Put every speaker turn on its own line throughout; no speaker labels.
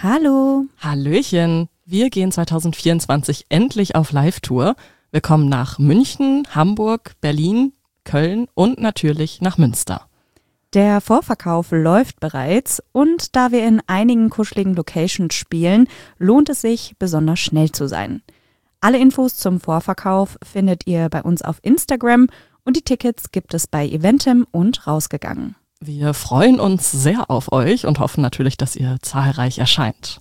Hallo.
Hallöchen. Wir gehen 2024 endlich auf Live-Tour. Wir kommen nach München, Hamburg, Berlin, Köln und natürlich nach Münster.
Der Vorverkauf läuft bereits und da wir in einigen kuscheligen Locations spielen, lohnt es sich, besonders schnell zu sein. Alle Infos zum Vorverkauf findet ihr bei uns auf Instagram und die Tickets gibt es bei Eventim und Rausgegangen.
Wir freuen uns sehr auf euch und hoffen natürlich, dass ihr zahlreich erscheint.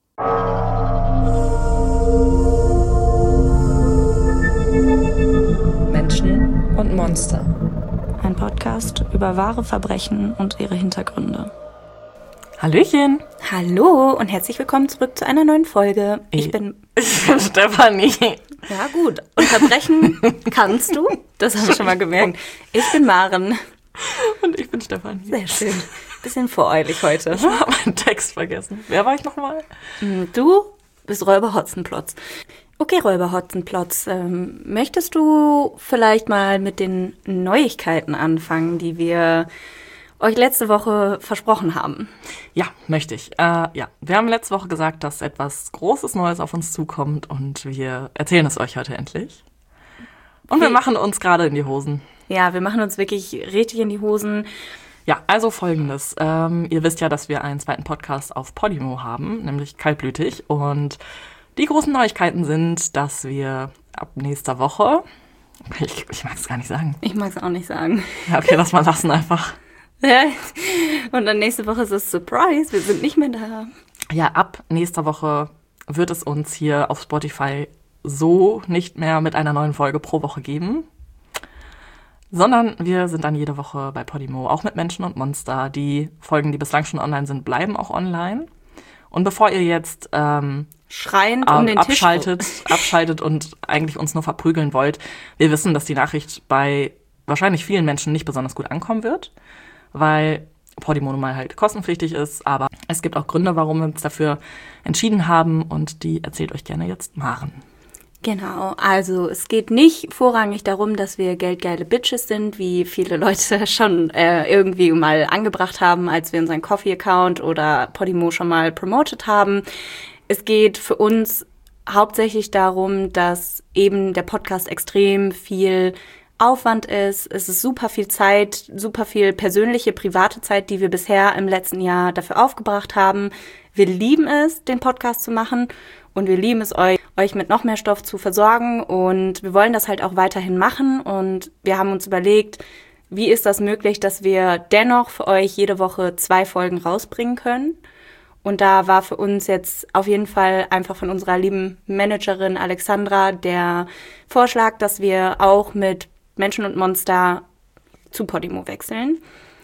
Menschen und Monster.
Ein Podcast über wahre Verbrechen und ihre Hintergründe.
Hallöchen.
Hallo und herzlich willkommen zurück zu einer neuen Folge. Ich bin
Stefanie.
Ja gut, unterbrechen kannst du, das haben wir schon mal gemerkt. Ich bin Maren.
Und ich bin Stefanie.
Sehr schön. Bisschen voreilig heute.
Ich habe meinen Text vergessen. Wer war ich nochmal?
Du bist Räuber Hotzenplotz. Okay, Räuber Hotzenplotz, möchtest du vielleicht mal mit den Neuigkeiten anfangen, die wir euch letzte Woche versprochen haben?
Ja, möchte ich. Wir haben letzte Woche gesagt, dass etwas Großes Neues auf uns zukommt und wir erzählen es euch heute endlich. Und wir machen uns gerade in die Hosen.
Ja, wir machen uns wirklich richtig in die Hosen.
Ja, also Folgendes. Ihr wisst ja, dass wir einen zweiten Podcast auf Podimo haben, nämlich Kaltblütig. Und die großen Neuigkeiten sind, dass wir ab nächster Woche, ich mag es gar nicht sagen.
Ich mag es auch nicht sagen.
Ja, okay, lass mal lassen einfach.
Ja. Und dann nächste Woche ist es Surprise, wir sind nicht mehr da.
Ja, ab nächster Woche wird es uns hier auf Spotify so nicht mehr mit einer neuen Folge pro Woche geben, sondern wir sind dann jede Woche bei Podimo, auch mit Menschen und Monster. Die Folgen, die bislang schon online sind, bleiben auch online. Und bevor ihr jetzt
schreiend um den Tisch
abschaltet und eigentlich uns nur verprügeln wollt, wir wissen, dass die Nachricht bei wahrscheinlich vielen Menschen nicht besonders gut ankommen wird, weil Podimo nun mal halt kostenpflichtig ist, aber es gibt auch Gründe, warum wir uns dafür entschieden haben und die erzählt euch gerne jetzt Maren.
Genau, also es geht nicht vorrangig darum, dass wir geldgeile Bitches sind, wie viele Leute schon irgendwie mal angebracht haben, als wir unseren Coffee-Account oder Podimo schon mal promotet haben. Es geht für uns hauptsächlich darum, dass eben der Podcast extrem viel Aufwand ist. Es ist super viel Zeit, super viel persönliche, private Zeit, die wir bisher im letzten Jahr dafür aufgebracht haben. Wir lieben es, den Podcast zu machen und wir lieben es, euch mit noch mehr Stoff zu versorgen und wir wollen das halt auch weiterhin machen und wir haben uns überlegt, wie ist das möglich, dass wir dennoch für euch jede Woche 2 Folgen rausbringen können. Und da war für uns jetzt auf jeden Fall einfach von unserer lieben Managerin Alexandra der Vorschlag, dass wir auch mit Menschen und Monster zu Podimo wechseln.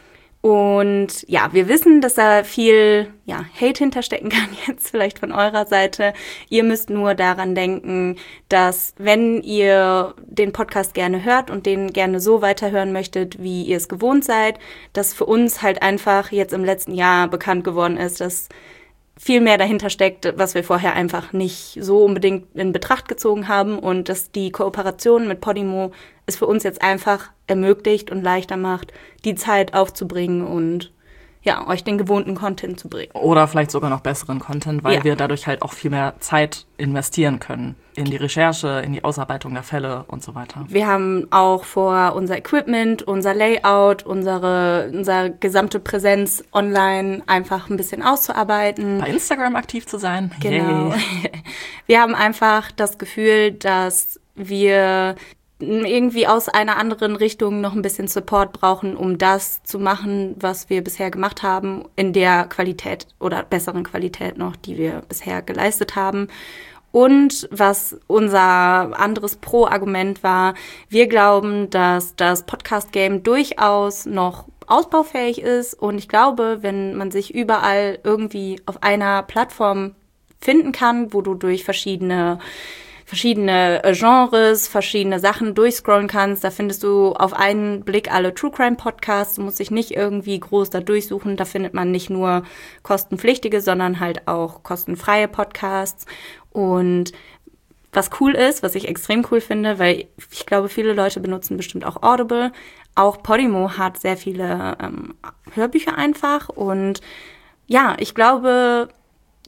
Und ja, wir wissen, dass da viel Hate hinterstecken kann, jetzt vielleicht von eurer Seite. Ihr müsst nur daran denken, dass wenn ihr den Podcast gerne hört und den gerne so weiterhören möchtet, wie ihr es gewohnt seid, dass für uns halt einfach jetzt im letzten Jahr bekannt geworden ist, dass viel mehr dahinter steckt, was wir vorher einfach nicht so unbedingt in Betracht gezogen haben und dass die Kooperation mit Podimo es für uns jetzt einfach ermöglicht und leichter macht, die Zeit aufzubringen und ja, euch den gewohnten Content zu bringen.
Oder vielleicht sogar noch besseren Content, weil wir dadurch halt auch viel mehr Zeit investieren können in die Recherche, in die Ausarbeitung der Fälle und so weiter.
Wir haben auch vor, unser Equipment, unser Layout, unsere gesamte Präsenz online einfach ein bisschen auszuarbeiten.
Bei Instagram aktiv zu sein.
Genau.
Yay.
Wir haben einfach das Gefühl, dass wir irgendwie aus einer anderen Richtung noch ein bisschen Support brauchen, um das zu machen, was wir bisher gemacht haben, in der Qualität oder besseren Qualität noch, die wir bisher geleistet haben. Und was unser anderes Pro-Argument war, wir glauben, dass das Podcast-Game durchaus noch ausbaufähig ist. Und ich glaube, wenn man sich überall irgendwie auf einer Plattform finden kann, wo du durch verschiedene Genres, verschiedene Sachen durchscrollen kannst. Da findest du auf einen Blick alle True Crime Podcasts. Du musst dich nicht irgendwie groß da durchsuchen. Da findet man nicht nur kostenpflichtige, sondern halt auch kostenfreie Podcasts. Und was cool ist, was ich extrem cool finde, weil ich glaube, viele Leute benutzen bestimmt auch Audible. Auch Podimo hat sehr viele Hörbücher einfach. Und ja, ich glaube,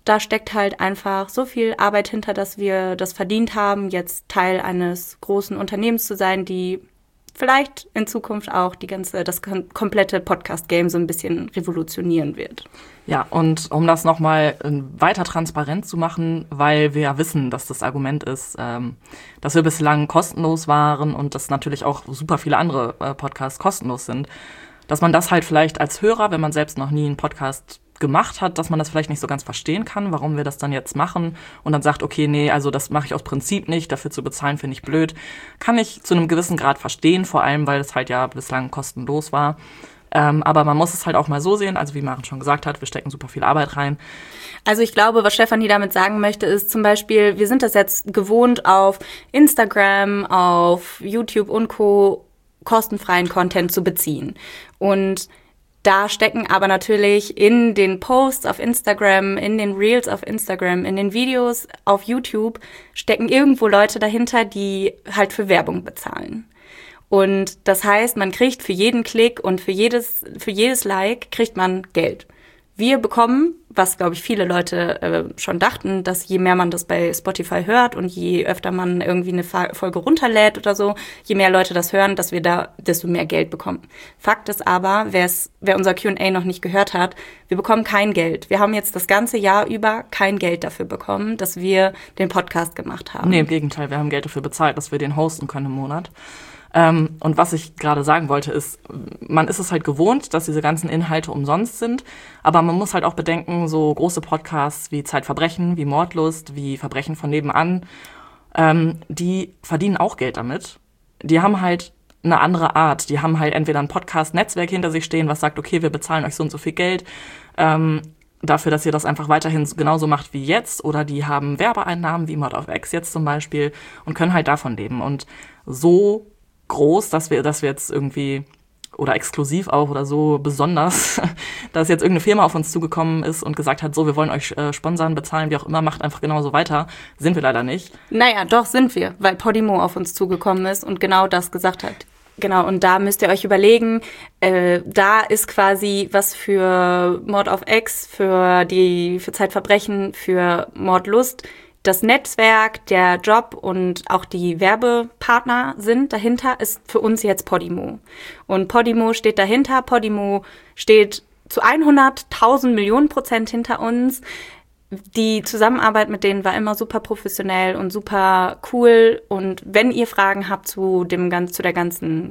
da steckt halt einfach so viel Arbeit hinter, dass wir das verdient haben, jetzt Teil eines großen Unternehmens zu sein, die vielleicht in Zukunft auch das komplette Podcast-Game so ein bisschen revolutionieren wird.
Ja, und um das nochmal weiter transparent zu machen, weil wir ja wissen, dass das Argument ist, dass wir bislang kostenlos waren und dass natürlich auch super viele andere Podcasts kostenlos sind, dass man das halt vielleicht als Hörer, wenn man selbst noch nie einen Podcast gemacht hat, dass man das vielleicht nicht so ganz verstehen kann, warum wir das dann jetzt machen und dann sagt, okay, nee, also das mache ich aus Prinzip nicht, dafür zu bezahlen finde ich blöd. Kann ich zu einem gewissen Grad verstehen, vor allem, weil es halt ja bislang kostenlos war. Aber man muss es halt auch mal so sehen, also wie Maren schon gesagt hat, wir stecken super viel Arbeit rein.
Also ich glaube, was Stefanie damit sagen möchte, ist zum Beispiel, wir sind das jetzt gewohnt, auf Instagram, auf YouTube und Co. kostenfreien Content zu beziehen. Und da stecken aber natürlich in den Posts auf Instagram, in den Reels auf Instagram, in den Videos auf YouTube stecken irgendwo Leute dahinter, die halt für Werbung bezahlen. Und das heißt, man kriegt für jeden Klick und für jedes Like kriegt man Geld. Wir bekommen, was glaube ich viele Leute schon dachten, dass je mehr man das bei Spotify hört und je öfter man irgendwie eine Folge runterlädt oder so, je mehr Leute das hören, dass wir da desto mehr Geld bekommen. Fakt ist aber, wer unser Q&A noch nicht gehört hat, wir bekommen kein Geld. Wir haben jetzt das ganze Jahr über kein Geld dafür bekommen, dass wir den Podcast gemacht haben.
Nee, im Gegenteil, wir haben Geld dafür bezahlt, dass wir den hosten können im Monat. Und was ich gerade sagen wollte ist, man ist es halt gewohnt, dass diese ganzen Inhalte umsonst sind, aber man muss halt auch bedenken, so große Podcasts wie Zeitverbrechen, wie Mordlust, wie Verbrechen von nebenan, die verdienen auch Geld damit. Die haben halt eine andere Art. Die haben halt entweder ein Podcast-Netzwerk hinter sich stehen, was sagt, okay, wir bezahlen euch so und so viel Geld, dafür, dass ihr das einfach weiterhin genauso macht wie jetzt, oder die haben Werbeeinnahmen wie Mod of X jetzt zum Beispiel und können halt davon leben. Und so groß, dass wir jetzt irgendwie, oder exklusiv auch oder so besonders, dass jetzt irgendeine Firma auf uns zugekommen ist und gesagt hat, so, wir wollen euch sponsern, bezahlen, wie auch immer, macht einfach genauso weiter, sind wir leider nicht.
Naja, doch sind wir, weil Podimo auf uns zugekommen ist und genau das gesagt hat. Genau, und da müsst ihr euch überlegen, da ist quasi was für Mod of X, für Zeitverbrechen, für Mordlust, das Netzwerk, der Job und auch die Werbepartner sind dahinter, ist für uns jetzt Podimo. Und Podimo steht dahinter. Podimo steht zu 100.000 Millionen % hinter uns. Die Zusammenarbeit mit denen war immer super professionell und super cool. Und wenn ihr Fragen habt zu der ganzen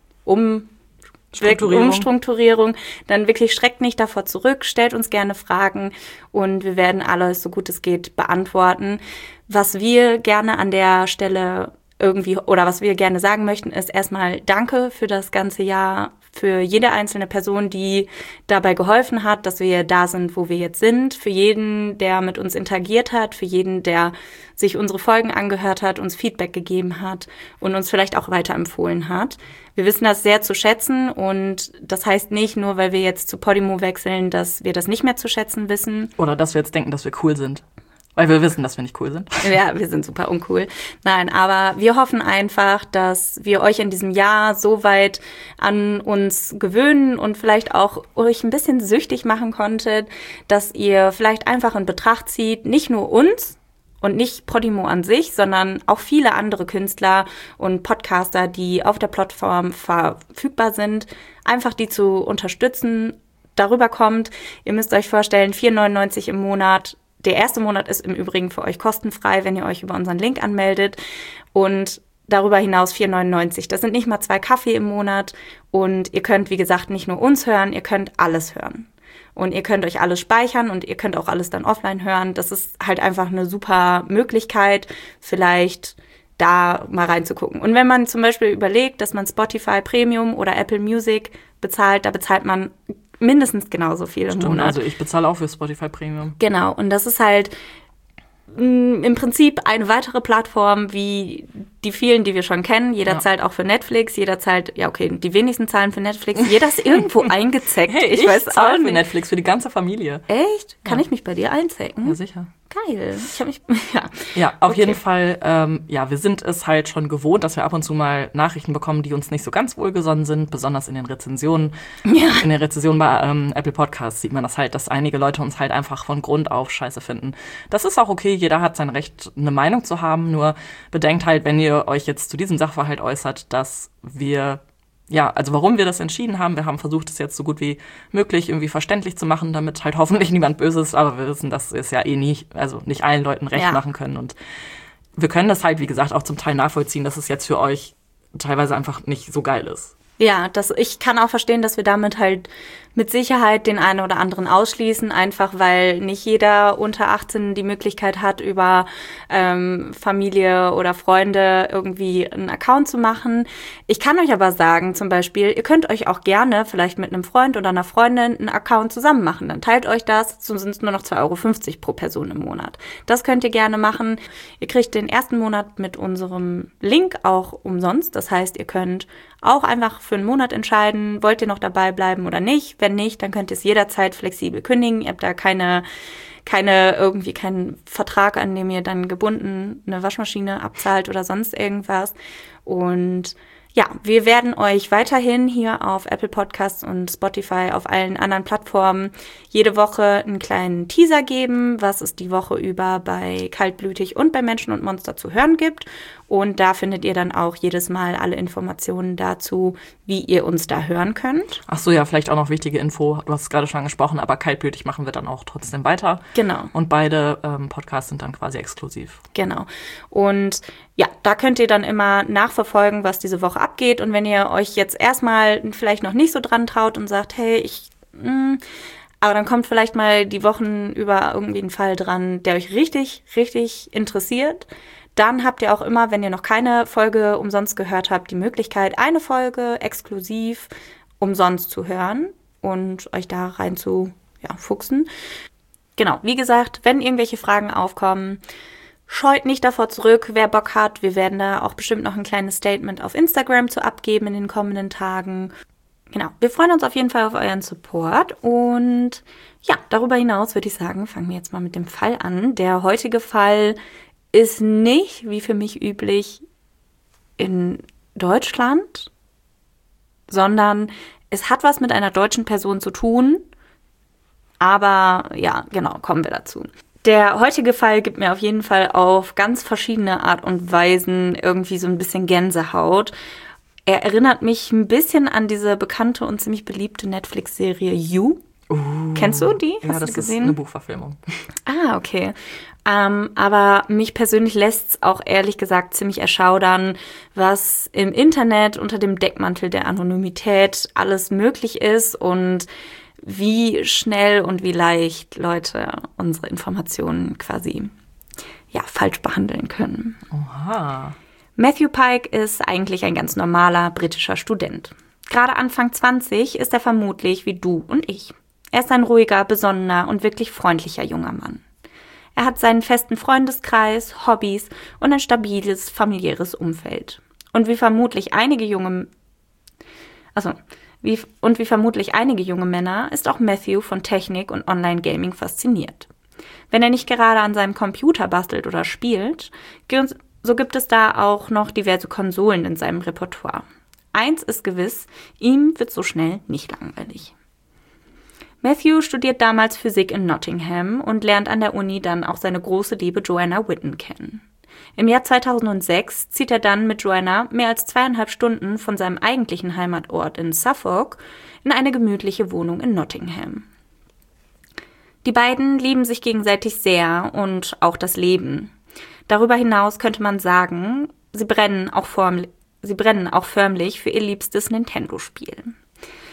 Umstrukturierung, dann wirklich schreckt nicht davor zurück, stellt uns gerne Fragen und wir werden alles, so gut es geht, beantworten. Was wir gerne an der Stelle was wir gerne sagen möchten, ist erstmal Danke für das ganze Jahr, für jede einzelne Person, die dabei geholfen hat, dass wir da sind, wo wir jetzt sind, für jeden, der mit uns interagiert hat, für jeden, der sich unsere Folgen angehört hat, uns Feedback gegeben hat und uns vielleicht auch weiterempfohlen hat. Wir wissen das sehr zu schätzen und das heißt nicht nur, weil wir jetzt zu Podimo wechseln, dass wir das nicht mehr zu schätzen wissen.
Oder dass wir jetzt denken, dass wir cool sind. Weil wir wissen, dass wir nicht cool sind.
Ja, wir sind super uncool. Nein, aber wir hoffen einfach, dass wir euch in diesem Jahr so weit an uns gewöhnen und vielleicht auch euch ein bisschen süchtig machen konntet, dass ihr vielleicht einfach in Betracht zieht, nicht nur uns und nicht Podimo an sich, sondern auch viele andere Künstler und Podcaster, die auf der Plattform verfügbar sind, einfach die zu unterstützen. Darüber kommt, ihr müsst euch vorstellen, 4,99 im Monat. Der erste Monat ist im Übrigen für euch kostenfrei, wenn ihr euch über unseren Link anmeldet. Und darüber hinaus 4,99. Das sind nicht mal 2 Kaffee im Monat. Und ihr könnt, wie gesagt, nicht nur uns hören, ihr könnt alles hören. Und ihr könnt euch alles speichern und ihr könnt auch alles dann offline hören. Das ist halt einfach eine super Möglichkeit, vielleicht da mal reinzugucken. Und wenn man zum Beispiel überlegt, dass man Spotify Premium oder Apple Music bezahlt, da bezahlt man mindestens genauso viel im Monat.
Also ich bezahle auch für Spotify Premium.
Genau, und das ist halt im Prinzip eine weitere Plattform wie die vielen, die wir schon kennen. Jeder zahlt auch für Netflix, jeder zahlt, die wenigsten zahlen für Netflix. Jeder ist irgendwo eingezeckt.
Hey, ich weiß auch nicht. Für Netflix, für die ganze Familie.
Echt? Kann ich mich bei dir einzecken?
Ja, sicher.
Geil. Ich habe mich,
Ja, auf jeden Fall, wir sind es halt schon gewohnt, dass wir ab und zu mal Nachrichten bekommen, die uns nicht so ganz wohlgesonnen sind, besonders in den Rezensionen. Ja. In den Rezensionen bei Apple Podcasts sieht man das halt, dass einige Leute uns halt einfach von Grund auf scheiße finden. Das ist auch okay, jeder hat sein Recht, eine Meinung zu haben, nur bedenkt halt, wenn ihr euch jetzt zu diesem Sachverhalt äußert, dass wir warum wir das entschieden haben. Wir haben versucht, es jetzt so gut wie möglich irgendwie verständlich zu machen, damit halt hoffentlich niemand böse ist. Aber wir wissen, dass wir es ja nicht allen Leuten recht machen können. Und wir können das halt, wie gesagt, auch zum Teil nachvollziehen, dass es jetzt für euch teilweise einfach nicht so geil ist.
Ja, ich kann auch verstehen, dass wir damit halt mit Sicherheit den einen oder anderen ausschließen, einfach weil nicht jeder unter 18 die Möglichkeit hat, über Familie oder Freunde irgendwie einen Account zu machen. Ich kann euch aber sagen, zum Beispiel, ihr könnt euch auch gerne vielleicht mit einem Freund oder einer Freundin einen Account zusammen machen. Dann teilt euch das, so sind es nur noch 2,50 € pro Person im Monat. Das könnt ihr gerne machen. Ihr kriegt den ersten Monat mit unserem Link auch umsonst. Das heißt, ihr könnt auch einfach für einen Monat entscheiden, wollt ihr noch dabei bleiben oder nicht. Wenn nicht, dann könnt ihr es jederzeit flexibel kündigen. Ihr habt da keinen Vertrag, an dem ihr dann gebunden eine Waschmaschine abzahlt oder sonst irgendwas. Und ja, wir werden euch weiterhin hier auf Apple Podcasts und Spotify, auf allen anderen Plattformen jede Woche einen kleinen Teaser geben, was es die Woche über bei Kaltblütig und bei Menschen und Monster zu hören gibt. Und da findet ihr dann auch jedes Mal alle Informationen dazu, wie ihr uns da hören könnt.
Ach so, ja, vielleicht auch noch wichtige Info. Du hast es gerade schon angesprochen, aber Kaltblütig machen wir dann auch trotzdem weiter.
Genau.
Und beide Podcasts sind dann quasi exklusiv.
Genau. Und ja, da könnt ihr dann immer nachverfolgen, was diese Woche abgeht. Und wenn ihr euch jetzt erstmal vielleicht noch nicht so dran traut und sagt, hey, aber dann kommt vielleicht mal die Wochen über irgendwie ein Fall dran, der euch richtig, richtig interessiert. Dann habt ihr auch immer, wenn ihr noch keine Folge umsonst gehört habt, die Möglichkeit, eine Folge exklusiv umsonst zu hören und euch da rein zu fuchsen. Genau, wie gesagt, wenn irgendwelche Fragen aufkommen, scheut nicht davor zurück, wer Bock hat. Wir werden da auch bestimmt noch ein kleines Statement auf Instagram zu abgeben in den kommenden Tagen. Genau, wir freuen uns auf jeden Fall auf euren Support. Und ja, darüber hinaus würde ich sagen, fangen wir jetzt mal mit dem Fall an. Der heutige Fall ist nicht, wie für mich üblich, in Deutschland, sondern es hat was mit einer deutschen Person zu tun. Aber ja, genau, kommen wir dazu. Der heutige Fall gibt mir auf jeden Fall auf ganz verschiedene Art und Weisen irgendwie so ein bisschen Gänsehaut. Er erinnert mich ein bisschen an diese bekannte und ziemlich beliebte Netflix-Serie You. Kennst du die?
Ja, das ist eine Buchverfilmung.
Ah, okay. Aber mich persönlich lässt es auch ehrlich gesagt ziemlich erschaudern, was im Internet unter dem Deckmantel der Anonymität alles möglich ist und wie schnell und wie leicht Leute unsere Informationen quasi falsch behandeln können.
Oha.
Matthew Pike ist eigentlich ein ganz normaler britischer Student. Gerade Anfang 20 ist er vermutlich wie du und ich. Er ist ein ruhiger, besonnener und wirklich freundlicher junger Mann. Er hat seinen festen Freundeskreis, Hobbys und ein stabiles familiäres Umfeld. Und wie vermutlich einige junge Männer ist auch Matthew von Technik und Online-Gaming fasziniert. Wenn er nicht gerade an seinem Computer bastelt oder spielt, so gibt es da auch noch diverse Konsolen in seinem Repertoire. Eins ist gewiss, ihm wird so schnell nicht langweilig. Matthew studiert damals Physik in Nottingham und lernt an der Uni dann auch seine große Liebe Joanna Whitten kennen. Im Jahr 2006 zieht er dann mit Joanna mehr als 2,5 Stunden von seinem eigentlichen Heimatort in Suffolk in eine gemütliche Wohnung in Nottingham. Die beiden lieben sich gegenseitig sehr und auch das Leben. Darüber hinaus könnte man sagen, sie brennen auch förmlich für ihr liebstes Nintendo-Spiel.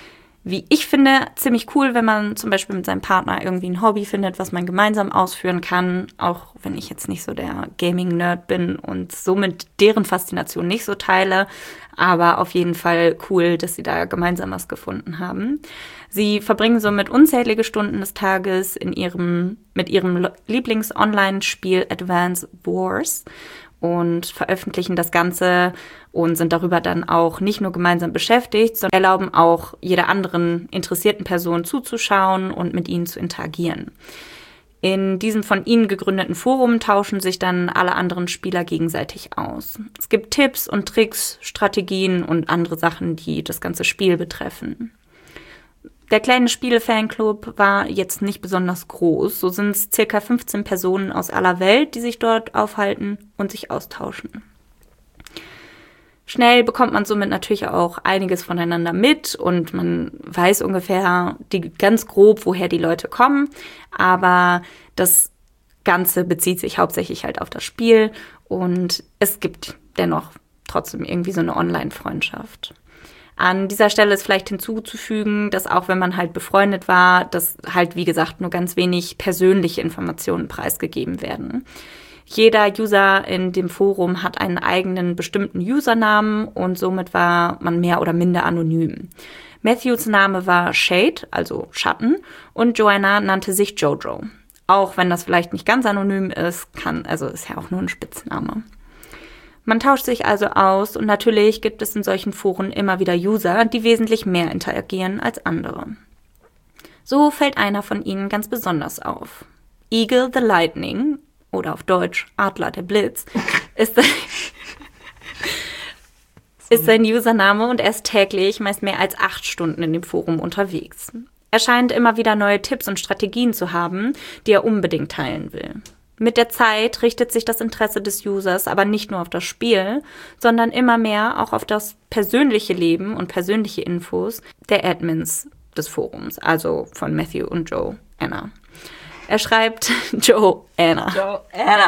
Wie ich finde, ziemlich cool, wenn man zum Beispiel mit seinem Partner irgendwie ein Hobby findet, was man gemeinsam ausführen kann, auch wenn ich jetzt nicht so der Gaming-Nerd bin und somit deren Faszination nicht so teile, aber auf jeden Fall cool, dass sie da gemeinsam was gefunden haben. Sie verbringen somit unzählige Stunden des Tages mit ihrem Lieblings-Online-Spiel Advance Wars und veröffentlichen das Ganze und sind darüber dann auch nicht nur gemeinsam beschäftigt, sondern erlauben auch jeder anderen interessierten Person zuzuschauen und mit ihnen zu interagieren. In diesem von ihnen gegründeten Forum tauschen sich dann alle anderen Spieler gegenseitig aus. Es gibt Tipps und Tricks, Strategien und andere Sachen, die das ganze Spiel betreffen. Der kleine Spiele-Fanclub war jetzt nicht besonders groß. So sind es ca. 15 Personen aus aller Welt, die sich dort aufhalten und sich austauschen. Schnell bekommt man somit natürlich auch einiges voneinander mit und man weiß ungefähr ganz grob, woher die Leute kommen. Aber das Ganze bezieht sich hauptsächlich halt auf das Spiel und es gibt dennoch trotzdem irgendwie so eine Online-Freundschaft. An dieser Stelle ist vielleicht hinzuzufügen, dass auch wenn man halt befreundet war, dass halt, wie gesagt, nur ganz wenig persönliche Informationen preisgegeben werden. Jeder User in dem Forum hat einen eigenen bestimmten Usernamen und somit war man mehr oder minder anonym. Matthews Name war Shade, also Schatten, und Joanna nannte sich Jojo. Auch wenn das vielleicht nicht ganz anonym ist, ist ja auch nur ein Spitzname. Man tauscht sich also aus und natürlich gibt es in solchen Foren immer wieder User, die wesentlich mehr interagieren als andere. So fällt einer von ihnen ganz besonders auf. Eagle the Lightning, oder auf Deutsch Adler der Blitz, ist sein Username und er ist täglich meist mehr als 8 Stunden in dem Forum unterwegs. Er scheint immer wieder neue Tipps und Strategien zu haben, die er unbedingt teilen will. Mit der Zeit richtet sich das Interesse des Users aber nicht nur auf das Spiel, sondern immer mehr auch auf das persönliche Leben und persönliche Infos der Admins des Forums, also von Matthew und Joanna. Er schreibt Joanna.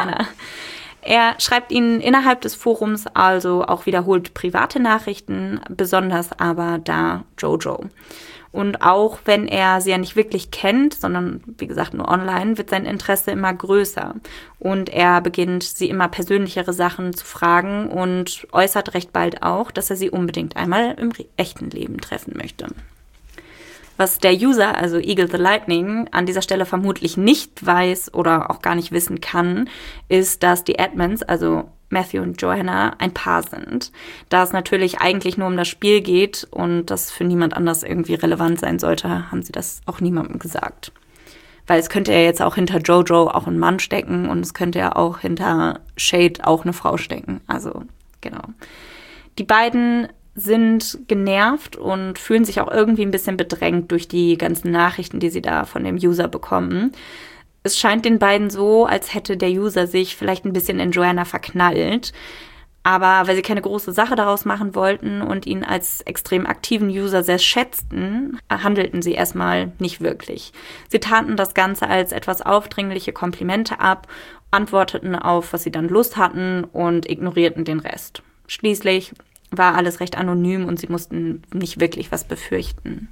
Er schreibt ihnen innerhalb des Forums also auch wiederholt private Nachrichten, besonders aber da Jojo. Und auch wenn er sie ja nicht wirklich kennt, sondern wie gesagt nur online, wird sein Interesse immer größer. Und er beginnt, sie immer persönlichere Sachen zu fragen und äußert recht bald auch, dass er sie unbedingt einmal im echten Leben treffen möchte. Was der User, also Eagle the Lightning, an dieser Stelle vermutlich nicht weiß oder auch gar nicht wissen kann, ist, dass die Admins, also Matthew und Joanna, ein Paar sind. Da es natürlich eigentlich nur um das Spiel geht und das für niemand anders irgendwie relevant sein sollte, haben sie das auch niemandem gesagt. Weil es könnte ja jetzt auch hinter Jojo auch ein Mann stecken und es könnte ja auch hinter Shade auch eine Frau stecken. Also, genau. Die beiden sind genervt und fühlen sich auch irgendwie ein bisschen bedrängt durch die ganzen Nachrichten, die sie da von dem User bekommen. Es scheint den beiden so, als hätte der User sich vielleicht ein bisschen in Joanna verknallt. Aber weil sie keine große Sache daraus machen wollten und ihn als extrem aktiven User sehr schätzten, handelten sie erstmal nicht wirklich. Sie taten das Ganze als etwas aufdringliche Komplimente ab, antworteten auf, was sie dann Lust hatten und ignorierten den Rest. Schließlich war alles recht anonym und sie mussten nicht wirklich was befürchten.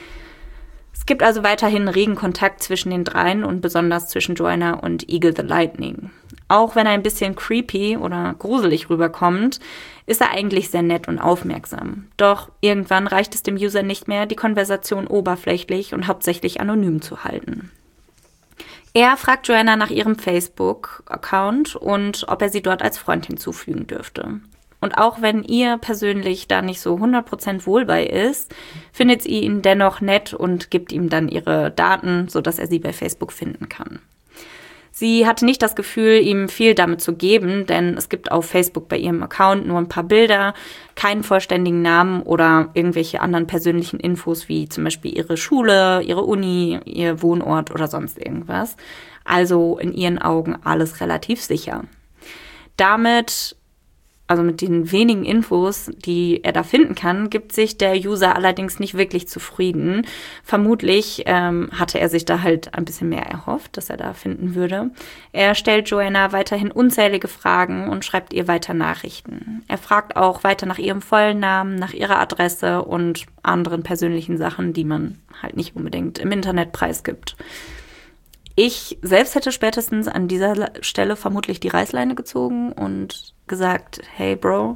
Es gibt also weiterhin regen Kontakt zwischen den dreien und besonders zwischen Joanna und Eagle the Lightning. Auch wenn er ein bisschen creepy oder gruselig rüberkommt, ist er eigentlich sehr nett und aufmerksam. Doch irgendwann reicht es dem User nicht mehr, die Konversation oberflächlich und hauptsächlich anonym zu halten. Er fragt Joanna nach ihrem Facebook-Account und ob er sie dort als Freund hinzufügen dürfte. Und auch wenn ihr persönlich da nicht so 100% wohl bei ist, findet sie ihn dennoch nett und gibt ihm dann ihre Daten, sodass er sie bei Facebook finden kann. Sie hatte nicht das Gefühl, ihm viel damit zu geben, denn es gibt auf Facebook bei ihrem Account nur ein paar Bilder, keinen vollständigen Namen oder irgendwelche anderen persönlichen Infos wie zum Beispiel ihre Schule, ihre Uni, ihr Wohnort oder sonst irgendwas. Also in ihren Augen alles relativ sicher. Damit also mit den wenigen Infos, die er da finden kann, gibt sich der User allerdings nicht wirklich zufrieden. Vermutlich hatte er sich da halt ein bisschen mehr erhofft, dass er da finden würde. Er stellt Joanna weiterhin unzählige Fragen und schreibt ihr weiter Nachrichten. Er fragt auch weiter nach ihrem vollen Namen, nach ihrer Adresse und anderen persönlichen Sachen, die man halt nicht unbedingt im Internet preisgibt. Ich selbst hätte spätestens an dieser Stelle vermutlich die Reißleine gezogen und gesagt, hey Bro,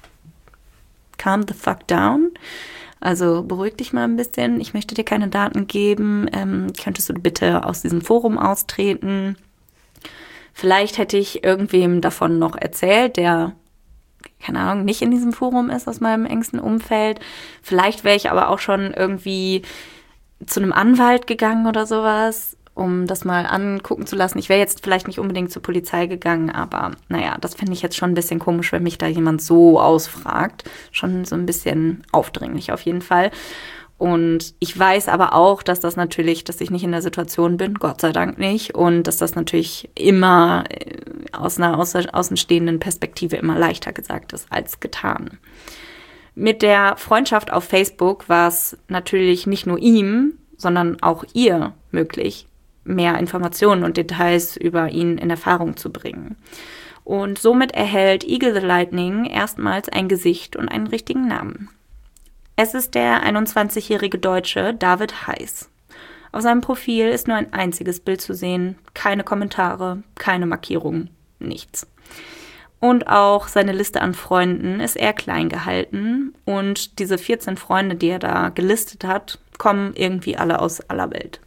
calm the fuck down. Also beruhig dich mal ein bisschen. Ich möchte dir keine Daten geben. Könntest du bitte aus diesem Forum austreten? Vielleicht hätte ich irgendwem davon noch erzählt, der, keine Ahnung, nicht in diesem Forum ist aus meinem engsten Umfeld. Vielleicht wäre ich aber auch schon irgendwie zu einem Anwalt gegangen oder sowas, um das mal angucken zu lassen. Ich wäre jetzt vielleicht nicht unbedingt zur Polizei gegangen, aber naja, das finde ich jetzt schon ein bisschen komisch, wenn mich da jemand so ausfragt. Schon so ein bisschen aufdringlich auf jeden Fall. Und ich weiß aber auch, dass das natürlich, dass ich nicht in der Situation bin, Gott sei Dank nicht, und dass das natürlich immer aus einer außenstehenden Perspektive immer leichter gesagt ist als getan. Mit der Freundschaft auf Facebook war es natürlich nicht nur ihm, sondern auch ihr möglich, mehr Informationen und Details über ihn in Erfahrung zu bringen. Und somit erhält Eagle the Lightning erstmals ein Gesicht und einen richtigen Namen. Es ist der 21-jährige Deutsche David Heiß. Auf seinem Profil ist nur ein einziges Bild zu sehen, keine Kommentare, keine Markierungen, nichts. Und auch seine Liste an Freunden ist eher klein gehalten und diese 14 Freunde, die er da gelistet hat, kommen irgendwie alle aus aller Welt.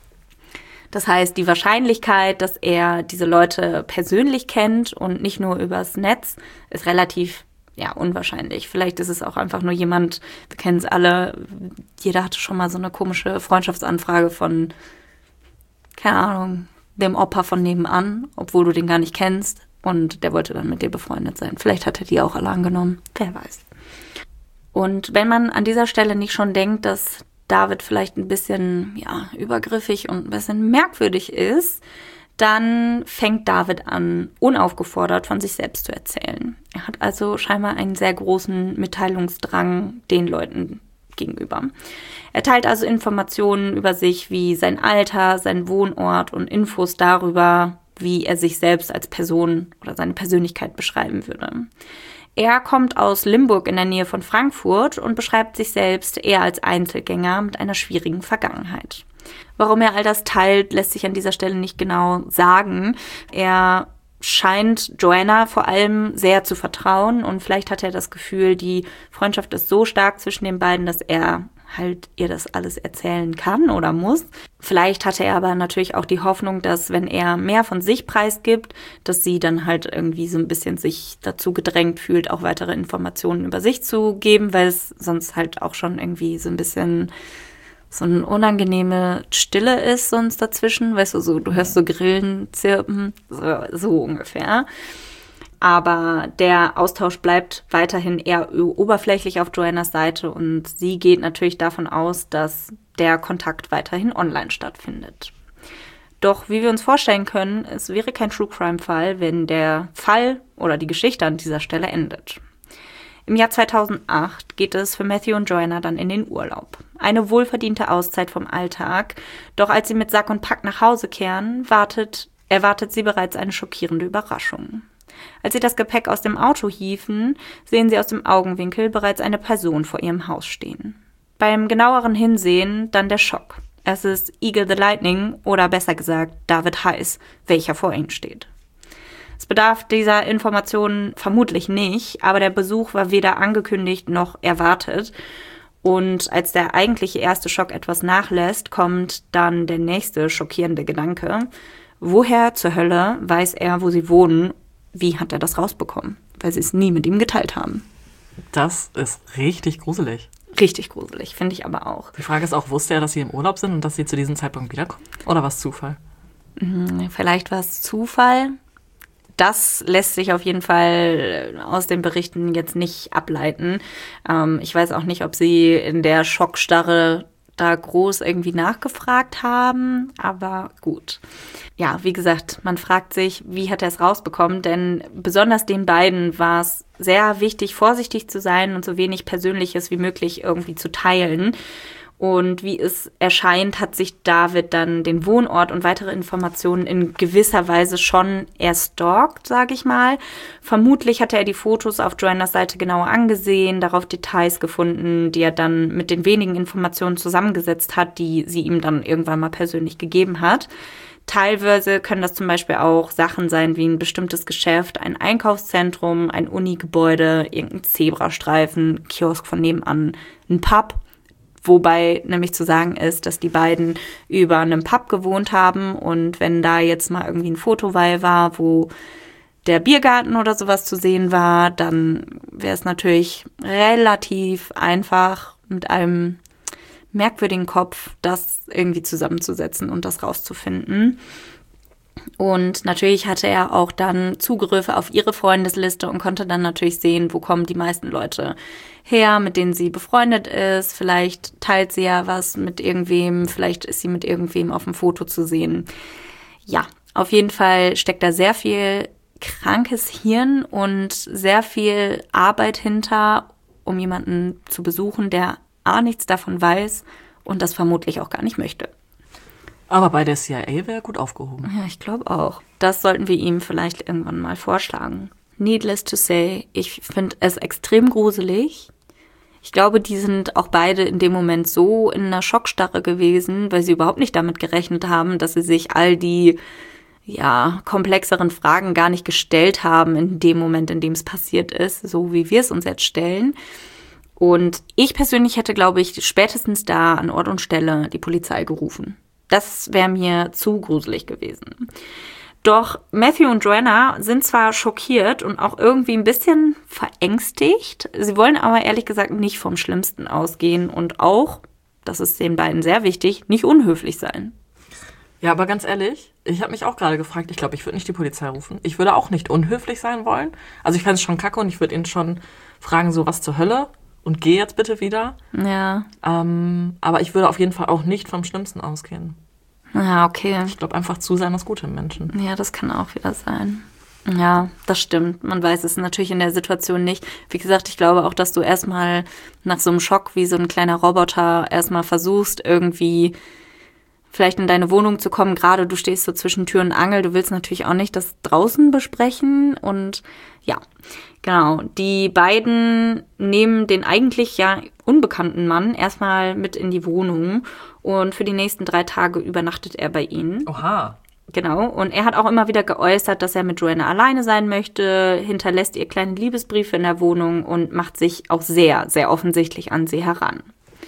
Das heißt, die Wahrscheinlichkeit, dass er diese Leute persönlich kennt und nicht nur übers Netz, ist relativ unwahrscheinlich. Vielleicht ist es auch einfach nur jemand, wir kennen es alle, jeder hatte schon mal so eine komische Freundschaftsanfrage von, keine Ahnung, dem Opa von nebenan, obwohl du den gar nicht kennst und der wollte dann mit dir befreundet sein. Vielleicht hat er die auch alle angenommen, wer weiß. Und wenn man an dieser Stelle nicht schon denkt, dass David vielleicht ein bisschen übergriffig und ein bisschen merkwürdig ist, dann fängt David an, unaufgefordert von sich selbst zu erzählen. Er hat also scheinbar einen sehr großen Mitteilungsdrang den Leuten gegenüber. Er teilt also Informationen über sich wie sein Alter, sein Wohnort und Infos darüber, wie er sich selbst als Person oder seine Persönlichkeit beschreiben würde. Er kommt aus Limburg in der Nähe von Frankfurt und beschreibt sich selbst eher als Einzelgänger mit einer schwierigen Vergangenheit. Warum er all das teilt, lässt sich an dieser Stelle nicht genau sagen. Er scheint Joanna vor allem sehr zu vertrauen und vielleicht hat er das Gefühl, die Freundschaft ist so stark zwischen den beiden, dass er halt ihr das alles erzählen kann oder muss. Vielleicht hatte er aber natürlich auch die Hoffnung, dass wenn er mehr von sich preisgibt, dass sie dann halt irgendwie so ein bisschen sich dazu gedrängt fühlt, auch weitere Informationen über sich zu geben, weil es sonst halt auch schon irgendwie so ein bisschen so eine unangenehme Stille ist sonst dazwischen. Weißt du, so du hörst so Grillen zirpen, so ungefähr. Aber der Austausch bleibt weiterhin eher oberflächlich auf Joannas Seite und sie geht natürlich davon aus, dass der Kontakt weiterhin online stattfindet. Doch wie wir uns vorstellen können, es wäre kein True-Crime-Fall, wenn der Fall oder die Geschichte an dieser Stelle endet. Im Jahr 2008 geht es für Matthew und Joanna dann in den Urlaub. Eine wohlverdiente Auszeit vom Alltag. Doch als sie mit Sack und Pack nach Hause kehren, erwartet sie bereits eine schockierende Überraschung. Als sie das Gepäck aus dem Auto hieven, sehen sie aus dem Augenwinkel bereits eine Person vor ihrem Haus stehen. Beim genaueren Hinsehen dann der Schock. Es ist Eagle the Lightning oder besser gesagt David Heiß, welcher vor ihnen steht. Es bedarf dieser Informationen vermutlich nicht, aber der Besuch war weder angekündigt noch erwartet. Und als der eigentliche erste Schock etwas nachlässt, kommt dann der nächste schockierende Gedanke. Woher zur Hölle weiß er, wo sie wohnen? Wie hat er das rausbekommen? Weil sie es nie mit ihm geteilt haben.
Das ist richtig gruselig.
Richtig gruselig, finde ich aber auch.
Die Frage ist auch, wusste er, dass sie im Urlaub sind und dass sie zu diesem Zeitpunkt wiederkommen? Oder war es Zufall?
Vielleicht war es Zufall. Das lässt sich auf jeden Fall aus den Berichten jetzt nicht ableiten. Ich weiß auch nicht, ob sie in der Schockstarre da groß irgendwie nachgefragt haben, aber gut. Ja, wie gesagt, man fragt sich, wie hat er es rausbekommen, denn besonders den beiden war es sehr wichtig, vorsichtig zu sein und so wenig Persönliches wie möglich irgendwie zu teilen. Und wie es erscheint, hat sich David dann den Wohnort und weitere Informationen in gewisser Weise schon erstalkt, sage ich mal. Vermutlich hatte er die Fotos auf Joannas Seite genauer angesehen, darauf Details gefunden, die er dann mit den wenigen Informationen zusammengesetzt hat, die sie ihm dann irgendwann mal persönlich gegeben hat. Teilweise können das zum Beispiel auch Sachen sein wie ein bestimmtes Geschäft, ein Einkaufszentrum, ein Unigebäude, irgendein Zebrastreifen, Kiosk von nebenan, ein Pub. Wobei nämlich zu sagen ist, dass die beiden über einem Pub gewohnt haben und wenn da jetzt mal irgendwie ein Fotowall war, wo der Biergarten oder sowas zu sehen war, dann wäre es natürlich relativ einfach mit einem merkwürdigen Kopf das irgendwie zusammenzusetzen und das rauszufinden. Und natürlich hatte er auch dann Zugriffe auf ihre Freundesliste und konnte dann natürlich sehen, wo kommen die meisten Leute her, mit denen sie befreundet ist. Vielleicht teilt sie ja was mit irgendwem, vielleicht ist sie mit irgendwem auf dem Foto zu sehen. Ja, auf jeden Fall steckt da sehr viel krankes Hirn und sehr viel Arbeit hinter, um jemanden zu besuchen, der nichts davon weiß und das vermutlich auch gar nicht möchte.
Aber bei der CIA wäre er gut aufgehoben.
Ja, ich glaube auch. Das sollten wir ihm vielleicht irgendwann mal vorschlagen. Needless to say, ich finde es extrem gruselig. Ich glaube, die sind auch beide in dem Moment so in einer Schockstarre gewesen, weil sie überhaupt nicht damit gerechnet haben, dass sie sich all die komplexeren Fragen gar nicht gestellt haben in dem Moment, in dem es passiert ist, so wie wir es uns jetzt stellen. Und ich persönlich hätte, glaube ich, spätestens da an Ort und Stelle die Polizei gerufen. Das wäre mir zu gruselig gewesen. Doch Matthew und Joanna sind zwar schockiert und auch irgendwie ein bisschen verängstigt. Sie wollen aber ehrlich gesagt nicht vom Schlimmsten ausgehen und auch, das ist den beiden sehr wichtig, nicht unhöflich sein.
Ja, aber ganz ehrlich, ich habe mich auch gerade gefragt, ich glaube, ich würde nicht die Polizei rufen. Ich würde auch nicht unhöflich sein wollen. Also ich fände es schon kacke und ich würde ihn schon fragen, so was zur Hölle und geh jetzt bitte wieder.
Ja.
Aber ich würde auf jeden Fall auch nicht vom Schlimmsten ausgehen.
Ja, okay.
Ich glaube einfach zu sein was Gute im Menschen.
Ja, das kann auch wieder sein. Ja, das stimmt. Man weiß es natürlich in der Situation nicht. Wie gesagt, ich glaube auch, dass du erstmal nach so einem Schock wie so ein kleiner Roboter erstmal versuchst, irgendwie vielleicht in deine Wohnung zu kommen. Gerade du stehst so zwischen Tür und Angel. Du willst natürlich auch nicht das draußen besprechen. Und ja, genau. Die beiden nehmen den eigentlich unbekannten Mann erstmal mit in die Wohnung. Und für die nächsten 3 Tage übernachtet er bei ihnen.
Oha.
Genau. Und er hat auch immer wieder geäußert, dass er mit Joanna alleine sein möchte, hinterlässt ihr kleine Liebesbriefe in der Wohnung und macht sich auch sehr, sehr offensichtlich an sie heran.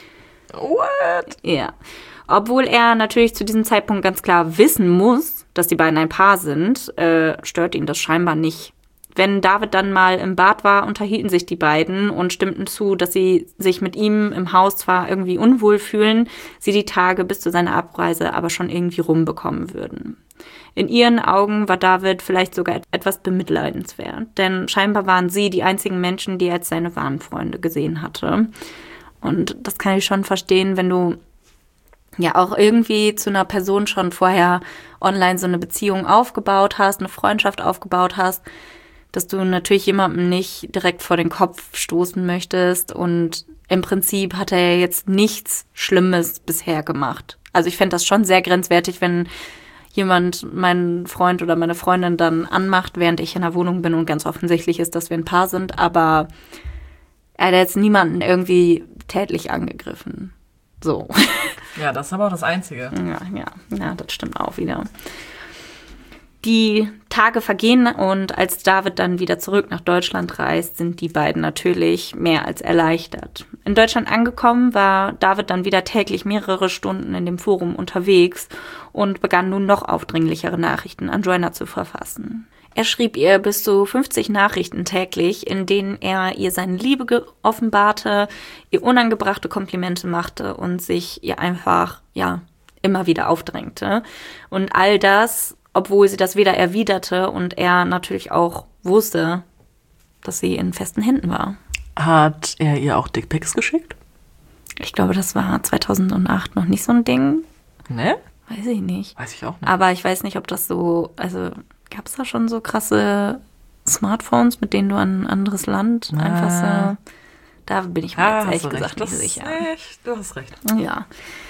What?
Ja. Obwohl er natürlich zu diesem Zeitpunkt ganz klar wissen muss, dass die beiden ein Paar sind, stört ihn das scheinbar nicht. Wenn David dann mal im Bad war, unterhielten sich die beiden und stimmten zu, dass sie sich mit ihm im Haus zwar irgendwie unwohl fühlen, sie die Tage bis zu seiner Abreise aber schon irgendwie rumbekommen würden. In ihren Augen war David vielleicht sogar etwas bemitleidenswert, denn scheinbar waren sie die einzigen Menschen, die er als seine wahren Freunde gesehen hatte. Und das kann ich schon verstehen, wenn du ja auch irgendwie zu einer Person schon vorher online so eine Beziehung aufgebaut hast, eine Freundschaft aufgebaut hast, dass du natürlich jemandem nicht direkt vor den Kopf stoßen möchtest. Und im Prinzip hat er jetzt nichts Schlimmes bisher gemacht. Also ich fände das schon sehr grenzwertig, wenn jemand meinen Freund oder meine Freundin dann anmacht, während ich in der Wohnung bin und ganz offensichtlich ist, dass wir ein Paar sind. Aber er hat jetzt niemanden irgendwie tätlich angegriffen. So.
Ja, das ist aber auch das Einzige.
Ja, das stimmt auch wieder. Die Tage vergehen und als David dann wieder zurück nach Deutschland reist, sind die beiden natürlich mehr als erleichtert. In Deutschland angekommen war David dann wieder täglich mehrere Stunden in dem Forum unterwegs und begann nun noch aufdringlichere Nachrichten an Joanna zu verfassen. Er schrieb ihr bis zu 50 Nachrichten täglich, in denen er ihr seine Liebe offenbarte, ihr unangebrachte Komplimente machte und sich ihr einfach, immer wieder aufdrängte. Und all das, obwohl sie das weder erwiderte und er natürlich auch wusste, dass sie in festen Händen war.
Hat er ihr auch Dickpics geschickt?
Ich glaube, das war 2008 noch nicht so ein Ding.
Ne?
Weiß ich nicht.
Weiß ich auch nicht.
Aber ich weiß nicht, ob das so, also gab es da schon so krasse Smartphones, mit denen du an ein anderes Land einfach so, da bin ich mir jetzt ehrlich gesagt nicht sicher.
Du hast recht.
Ja.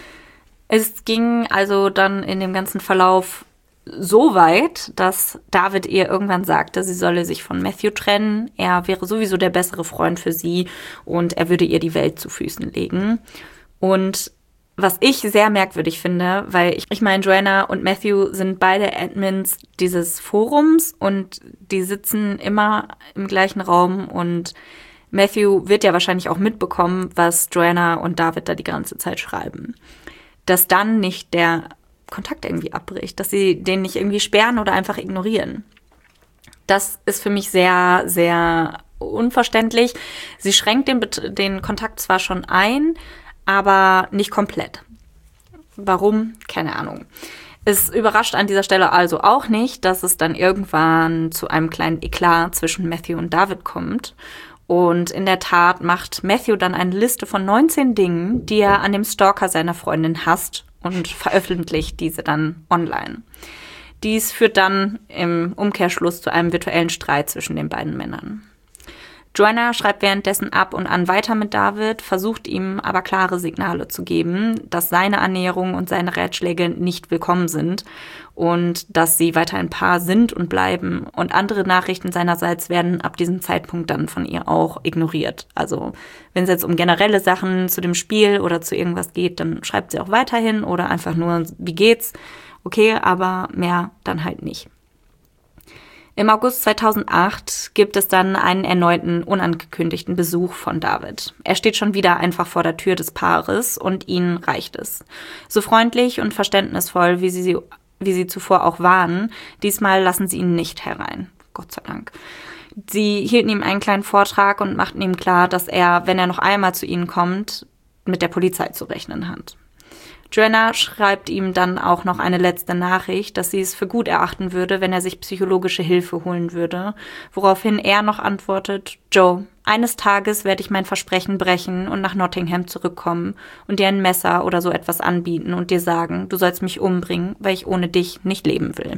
Es ging also dann in dem ganzen Verlauf so weit, dass David ihr irgendwann sagte, sie solle sich von Matthew trennen. Er wäre sowieso der bessere Freund für sie und er würde ihr die Welt zu Füßen legen. Und was ich sehr merkwürdig finde, weil ich meine, Joanna und Matthew sind beide Admins dieses Forums und die sitzen immer im gleichen Raum und Matthew wird ja wahrscheinlich auch mitbekommen, was Joanna und David da die ganze Zeit schreiben. Dass dann nicht der Kontakt irgendwie abbricht, dass sie den nicht irgendwie sperren oder einfach ignorieren. Das ist für mich sehr, sehr unverständlich. Sie schränkt den Kontakt zwar schon ein, aber nicht komplett. Warum? Keine Ahnung. Es überrascht an dieser Stelle also auch nicht, dass es dann irgendwann zu einem kleinen Eklat zwischen Matthew und David kommt. Und in der Tat macht Matthew dann eine Liste von 19 Dingen, die er an dem Stalker seiner Freundin hasst und veröffentlicht diese dann online. Dies führt dann im Umkehrschluss zu einem virtuellen Streit zwischen den beiden Männern. Joanna schreibt währenddessen ab und an weiter mit David, versucht ihm aber klare Signale zu geben, dass seine Annäherung und seine Ratschläge nicht willkommen sind und dass sie weiter ein Paar sind und bleiben. Und andere Nachrichten seinerseits werden ab diesem Zeitpunkt dann von ihr auch ignoriert. Also wenn es jetzt um generelle Sachen zu dem Spiel oder zu irgendwas geht, dann schreibt sie auch weiterhin oder einfach nur, wie geht's? Okay, aber mehr dann halt nicht. Im August 2008 gibt es dann einen erneuten unangekündigten Besuch von David. Er steht schon wieder einfach vor der Tür des Paares und ihnen reicht es. So freundlich und verständnisvoll, wie sie zuvor auch waren, diesmal lassen sie ihn nicht herein. Gott sei Dank. Sie hielten ihm einen kleinen Vortrag und machten ihm klar, dass er, wenn er noch einmal zu ihnen kommt, mit der Polizei zu rechnen hat. Joanna schreibt ihm dann auch noch eine letzte Nachricht, dass sie es für gut erachten würde, wenn er sich psychologische Hilfe holen würde, woraufhin er noch antwortet, Joe, eines Tages werde ich mein Versprechen brechen und nach Nottingham zurückkommen und dir ein Messer oder so etwas anbieten und dir sagen, du sollst mich umbringen, weil ich ohne dich nicht leben will.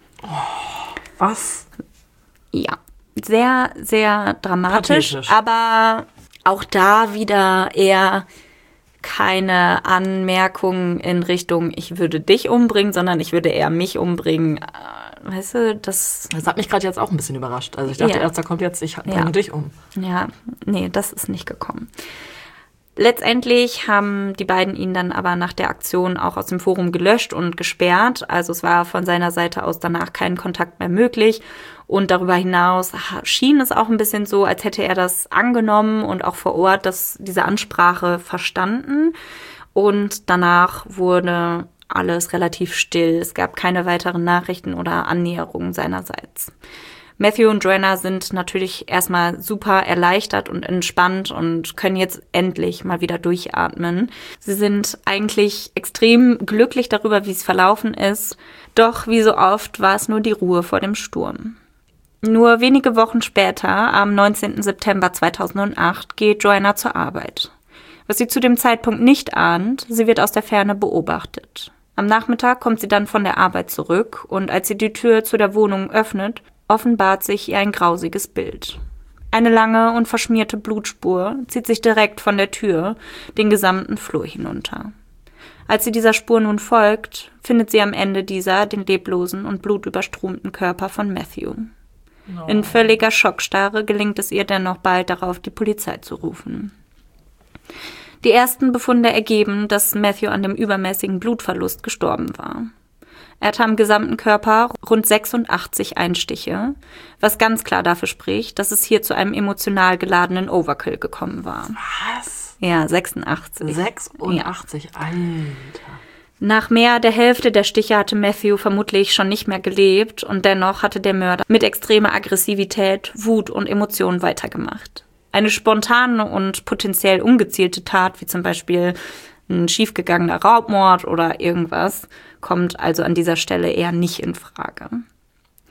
Was?
Ja, sehr, sehr dramatisch,
Pathetisch.
Aber auch da wieder eher keine Anmerkungen in Richtung, ich würde dich umbringen, sondern ich würde eher mich umbringen. Weißt du, das
hat mich gerade jetzt auch ein bisschen überrascht. Also ich dachte erst, da kommt jetzt, ich bringe dich um.
Ja, nee, das ist nicht gekommen. Letztendlich haben die beiden ihn dann aber nach der Aktion auch aus dem Forum gelöscht und gesperrt. Also es war von seiner Seite aus danach kein Kontakt mehr möglich. Und darüber hinaus schien es auch ein bisschen so, als hätte er das angenommen und auch vor Ort diese Ansprache verstanden. Und danach wurde alles relativ still. Es gab keine weiteren Nachrichten oder Annäherungen seinerseits. Matthew und Joanna sind natürlich erstmal super erleichtert und entspannt und können jetzt endlich mal wieder durchatmen. Sie sind eigentlich extrem glücklich darüber, wie es verlaufen ist. Doch wie so oft war es nur die Ruhe vor dem Sturm. Nur wenige Wochen später, am 19. September 2008, geht Joanna zur Arbeit. Was sie zu dem Zeitpunkt nicht ahnt, sie wird aus der Ferne beobachtet. Am Nachmittag kommt sie dann von der Arbeit zurück und als sie die Tür zu der Wohnung öffnet, offenbart sich ihr ein grausiges Bild. Eine lange und verschmierte Blutspur zieht sich direkt von der Tür den gesamten Flur hinunter. Als sie dieser Spur nun folgt, findet sie am Ende dieser den leblosen und blutüberströmten Körper von Matthew. No. In völliger Schockstarre gelingt es ihr dennoch bald darauf, die Polizei zu rufen. Die ersten Befunde ergeben, dass Matthew an dem übermäßigen Blutverlust gestorben war. Er hatte am gesamten Körper rund 86 Einstiche, was ganz klar dafür spricht, dass es hier zu einem emotional geladenen Overkill gekommen war.
Was?
Ja, 86.
86, ja. Alter.
Nach mehr der Hälfte der Stiche hatte Matthew vermutlich schon nicht mehr gelebt und dennoch hatte der Mörder mit extremer Aggressivität, Wut und Emotionen weitergemacht. Eine spontane und potenziell ungezielte Tat, wie zum Beispiel ein schiefgegangener Raubmord oder irgendwas, kommt also an dieser Stelle eher nicht in Frage. Es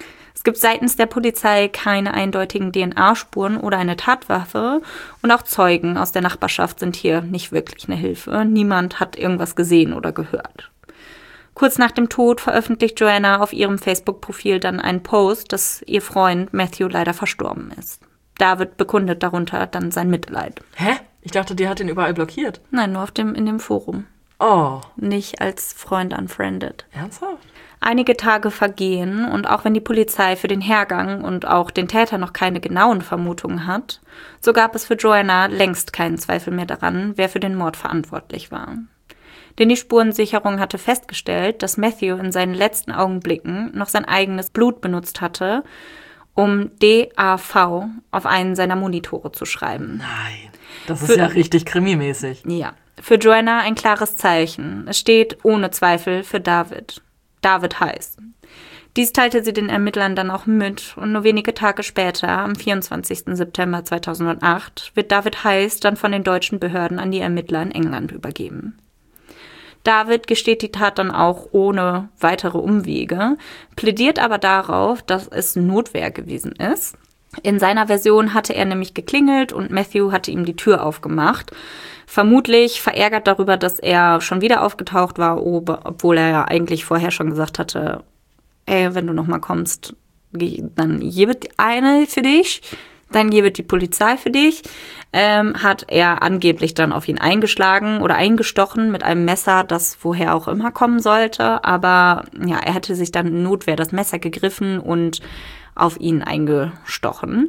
gibt seitens der Polizei keine eindeutigen DNA-Spuren oder eine Tatwaffe und auch Zeugen aus der Nachbarschaft sind hier nicht wirklich eine Hilfe. Niemand hat irgendwas gesehen oder gehört. Kurz nach dem Tod veröffentlicht Joanna auf ihrem Facebook-Profil dann einen Post, dass ihr Freund Matthew leider verstorben ist. David bekundet darunter dann sein Mitleid.
Hä? Ich dachte, die hat ihn überall blockiert.
Nein, nur in dem Forum.
Oh.
Nicht als Freund unfriended.
Ernsthaft?
Einige Tage vergehen und auch wenn die Polizei für den Hergang und auch den Täter noch keine genauen Vermutungen hat, so gab es für Joanna längst keinen Zweifel mehr daran, wer für den Mord verantwortlich war. Denn die Spurensicherung hatte festgestellt, dass Matthew in seinen letzten Augenblicken noch sein eigenes Blut benutzt hatte, um DAV auf einen seiner Monitore zu schreiben.
Nein, das ist ja richtig krimimäßig.
Ja, für Joanna ein klares Zeichen. Es steht ohne Zweifel für David. David Heiss. Dies teilte sie den Ermittlern dann auch mit und nur wenige Tage später, am 24. September 2008, wird David Heiss dann von den deutschen Behörden an die Ermittler in England übergeben. David gesteht die Tat dann auch ohne weitere Umwege, plädiert aber darauf, dass es Notwehr gewesen ist. In seiner Version hatte er nämlich geklingelt und Matthew hatte ihm die Tür aufgemacht. Vermutlich verärgert darüber, dass er schon wieder aufgetaucht war, obwohl er ja eigentlich vorher schon gesagt hatte, ey, wenn du nochmal kommst, dann gibt eine für dich, dann gibt die Polizei für dich. Hat er angeblich dann auf ihn eingeschlagen oder eingestochen mit einem Messer, das woher auch immer kommen sollte. Aber ja, er hätte sich dann in Notwehr das Messer gegriffen und auf ihn eingestochen.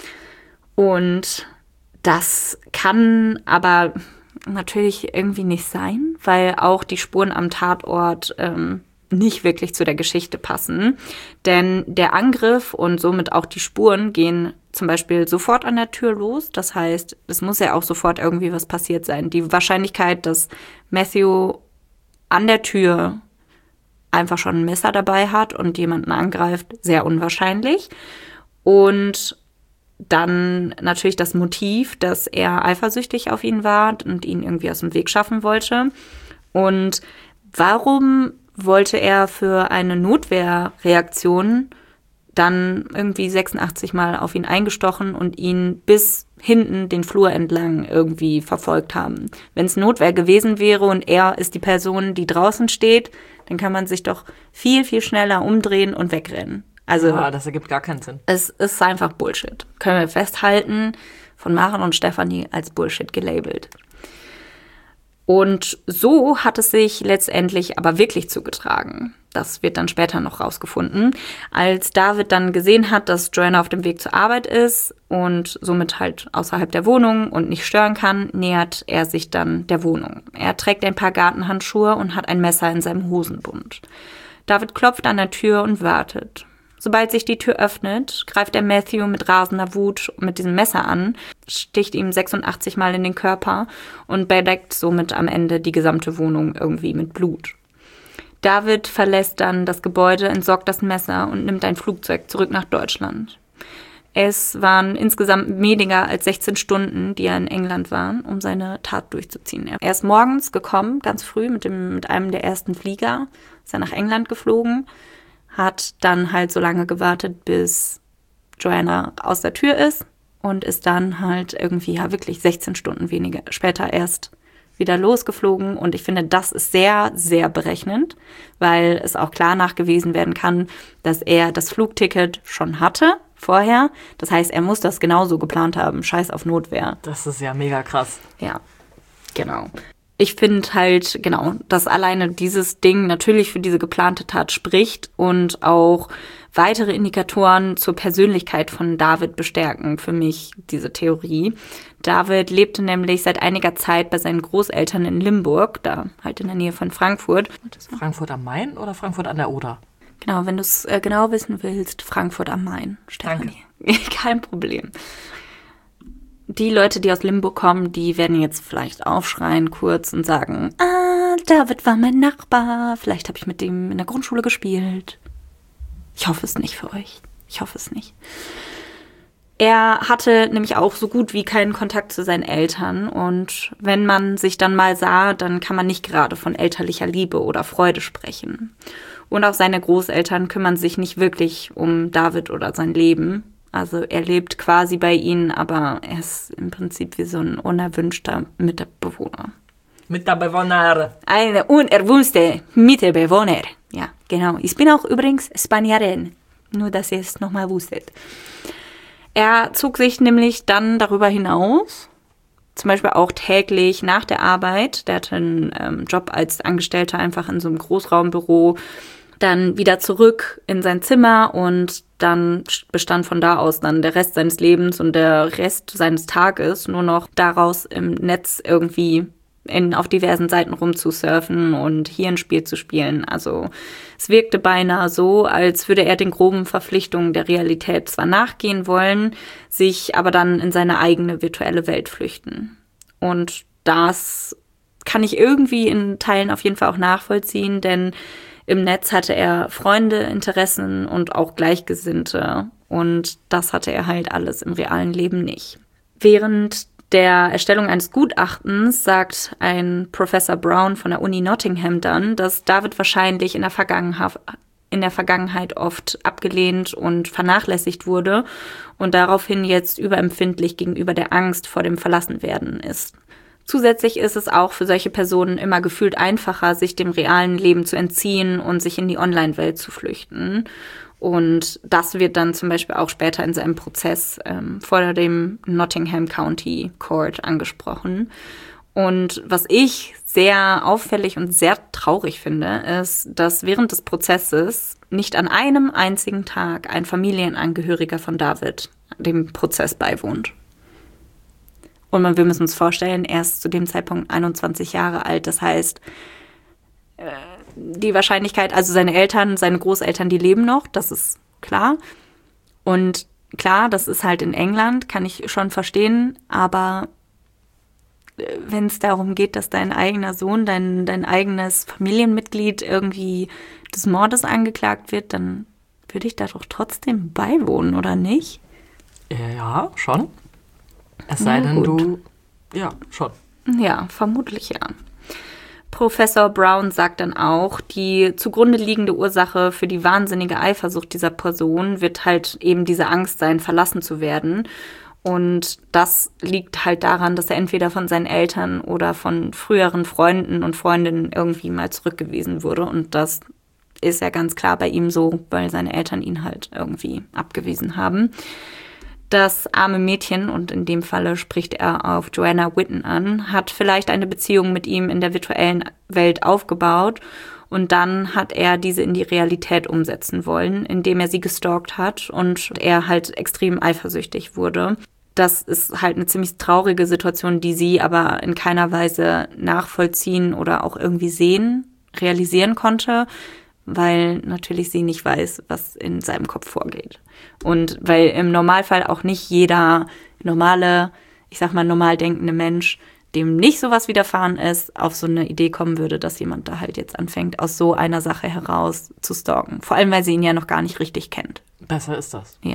Und das kann aber natürlich irgendwie nicht sein, weil auch die Spuren am Tatort nicht wirklich zu der Geschichte passen. Denn der Angriff und somit auch die Spuren gehen zum Beispiel sofort an der Tür los. Das heißt, es muss ja auch sofort irgendwie was passiert sein. Die Wahrscheinlichkeit, dass Matthew an der Tür einfach schon ein Messer dabei hat und jemanden angreift, sehr unwahrscheinlich. Und dann natürlich das Motiv, dass er eifersüchtig auf ihn war und ihn irgendwie aus dem Weg schaffen wollte. Und warum wollte er für eine Notwehrreaktion dann irgendwie 86 Mal auf ihn eingestochen und ihn bis hinten den Flur entlang irgendwie verfolgt haben? Wenn es Notwehr gewesen wäre und er ist die Person, die draußen steht, dann kann man sich doch viel, viel schneller umdrehen und wegrennen. Also
ja, das ergibt gar keinen Sinn.
Es ist einfach Bullshit. Können wir festhalten, von Maren und Stefanie als Bullshit gelabelt. Und so hat es sich letztendlich aber wirklich zugetragen. Das wird dann später noch rausgefunden. Als David dann gesehen hat, dass Joanna auf dem Weg zur Arbeit ist und somit halt außerhalb der Wohnung und nicht stören kann, nähert er sich dann der Wohnung. Er trägt ein paar Gartenhandschuhe und hat ein Messer in seinem Hosenbund. David klopft an der Tür und wartet. Sobald sich die Tür öffnet, greift er Matthew mit rasender Wut mit diesem Messer an, sticht ihm 86 Mal in den Körper und bedeckt somit am Ende die gesamte Wohnung irgendwie mit Blut. David verlässt dann das Gebäude, entsorgt das Messer und nimmt ein Flugzeug zurück nach Deutschland. Es waren insgesamt weniger als 16 Stunden, die er in England war, um seine Tat durchzuziehen. Er ist morgens gekommen, ganz früh, mit einem der ersten Flieger, ist er nach England geflogen, hat dann halt so lange gewartet, bis Joanna aus der Tür ist und ist dann halt irgendwie ja wirklich 16 Stunden weniger später erst wieder losgeflogen. Und ich finde, das ist sehr, sehr berechnend, weil es auch klar nachgewiesen werden kann, dass er das Flugticket schon hatte vorher. Das heißt, er muss das genauso geplant haben. Scheiß auf Notwehr.
Das ist ja mega krass.
Ja, genau. Ich finde halt, genau, dass alleine dieses Ding natürlich für diese geplante Tat spricht und auch weitere Indikatoren zur Persönlichkeit von David bestärken für mich diese Theorie. David lebte nämlich seit einiger Zeit bei seinen Großeltern in Limburg, da halt in der Nähe von Frankfurt.
Frankfurt am Main oder Frankfurt an der Oder?
Genau, wenn du es genau wissen willst, Frankfurt am Main, Stefanie. Kein Problem. Die Leute, die aus Limburg kommen, die werden jetzt vielleicht aufschreien kurz und sagen, David war mein Nachbar, vielleicht habe ich mit dem in der Grundschule gespielt. Ich hoffe es nicht für euch. Ich hoffe es nicht. Er hatte nämlich auch so gut wie keinen Kontakt zu seinen Eltern und wenn man sich dann mal sah, dann kann man nicht gerade von elterlicher Liebe oder Freude sprechen. Und auch seine Großeltern kümmern sich nicht wirklich um David oder sein Leben. Also er lebt quasi bei ihnen, aber er ist im Prinzip wie so ein unerwünschter Mitbewohner.
Mitbewohner.
Eine unerwünschte Mitbewohner. Ja, genau. Ich bin auch übrigens Spanierin. Nur, dass ihr es nochmal wusstet. Er zog sich nämlich dann darüber hinaus, zum Beispiel auch täglich nach der Arbeit. Der hatte einen Job als Angestellter einfach in so einem Großraumbüro. Dann wieder zurück in sein Zimmer und dann bestand von da aus dann der Rest seines Lebens und der Rest seines Tages nur noch daraus im Netz irgendwie auf diversen Seiten rumzusurfen und hier ein Spiel zu spielen. Also es wirkte beinahe so, als würde er den groben Verpflichtungen der Realität zwar nachgehen wollen, sich aber dann in seine eigene virtuelle Welt flüchten. Und das kann ich irgendwie in Teilen auf jeden Fall auch nachvollziehen, denn im Netz hatte er Freunde, Interessen und auch Gleichgesinnte. Und das hatte er halt alles im realen Leben nicht. Während der Erstellung eines Gutachtens sagt ein Professor Brown von der Uni Nottingham dann, dass David wahrscheinlich in der Vergangenheit oft abgelehnt und vernachlässigt wurde und daraufhin jetzt überempfindlich gegenüber der Angst vor dem Verlassenwerden ist. Zusätzlich ist es auch für solche Personen immer gefühlt einfacher, sich dem realen Leben zu entziehen und sich in die Online-Welt zu flüchten. Und das wird dann zum Beispiel auch später in seinem Prozess vor dem Nottingham County Court angesprochen. Und was ich sehr auffällig und sehr traurig finde, ist, dass während des Prozesses nicht an einem einzigen Tag ein Familienangehöriger von David dem Prozess beiwohnt. Und wir müssen uns vorstellen, er ist zu dem Zeitpunkt 21 Jahre alt. Das heißt, die Wahrscheinlichkeit, also seine Eltern, seine Großeltern, die leben noch, das ist klar. Und klar, das ist halt in England, kann ich schon verstehen. Aber wenn es darum geht, dass dein eigener Sohn, dein eigenes Familienmitglied irgendwie des Mordes angeklagt wird, dann würde ich da doch trotzdem beiwohnen, oder nicht?
Ja, schon. Es sei denn, du... Ja, schon.
Ja, vermutlich ja. Professor Brown sagt dann auch, die zugrunde liegende Ursache für die wahnsinnige Eifersucht dieser Person wird halt eben diese Angst sein, verlassen zu werden. Und das liegt halt daran, dass er entweder von seinen Eltern oder von früheren Freunden und Freundinnen irgendwie mal zurückgewiesen wurde. Und das ist ja ganz klar bei ihm so, weil seine Eltern ihn halt irgendwie abgewiesen haben. Das arme Mädchen, und in dem Falle spricht er auf Joanna Whitten an, hat vielleicht eine Beziehung mit ihm in der virtuellen Welt aufgebaut und dann hat er diese in die Realität umsetzen wollen, indem er sie gestalkt hat und er halt extrem eifersüchtig wurde. Das ist halt eine ziemlich traurige Situation, die sie aber in keiner Weise nachvollziehen oder auch irgendwie realisieren konnte, weil natürlich sie nicht weiß, was in seinem Kopf vorgeht. Und weil im Normalfall auch nicht jeder normale, ich sag mal normal denkende Mensch, dem nicht sowas widerfahren ist, auf so eine Idee kommen würde, dass jemand da halt jetzt anfängt, aus so einer Sache heraus zu stalken. Vor allem, weil sie ihn ja noch gar nicht richtig kennt.
Besser ist das.
Ja.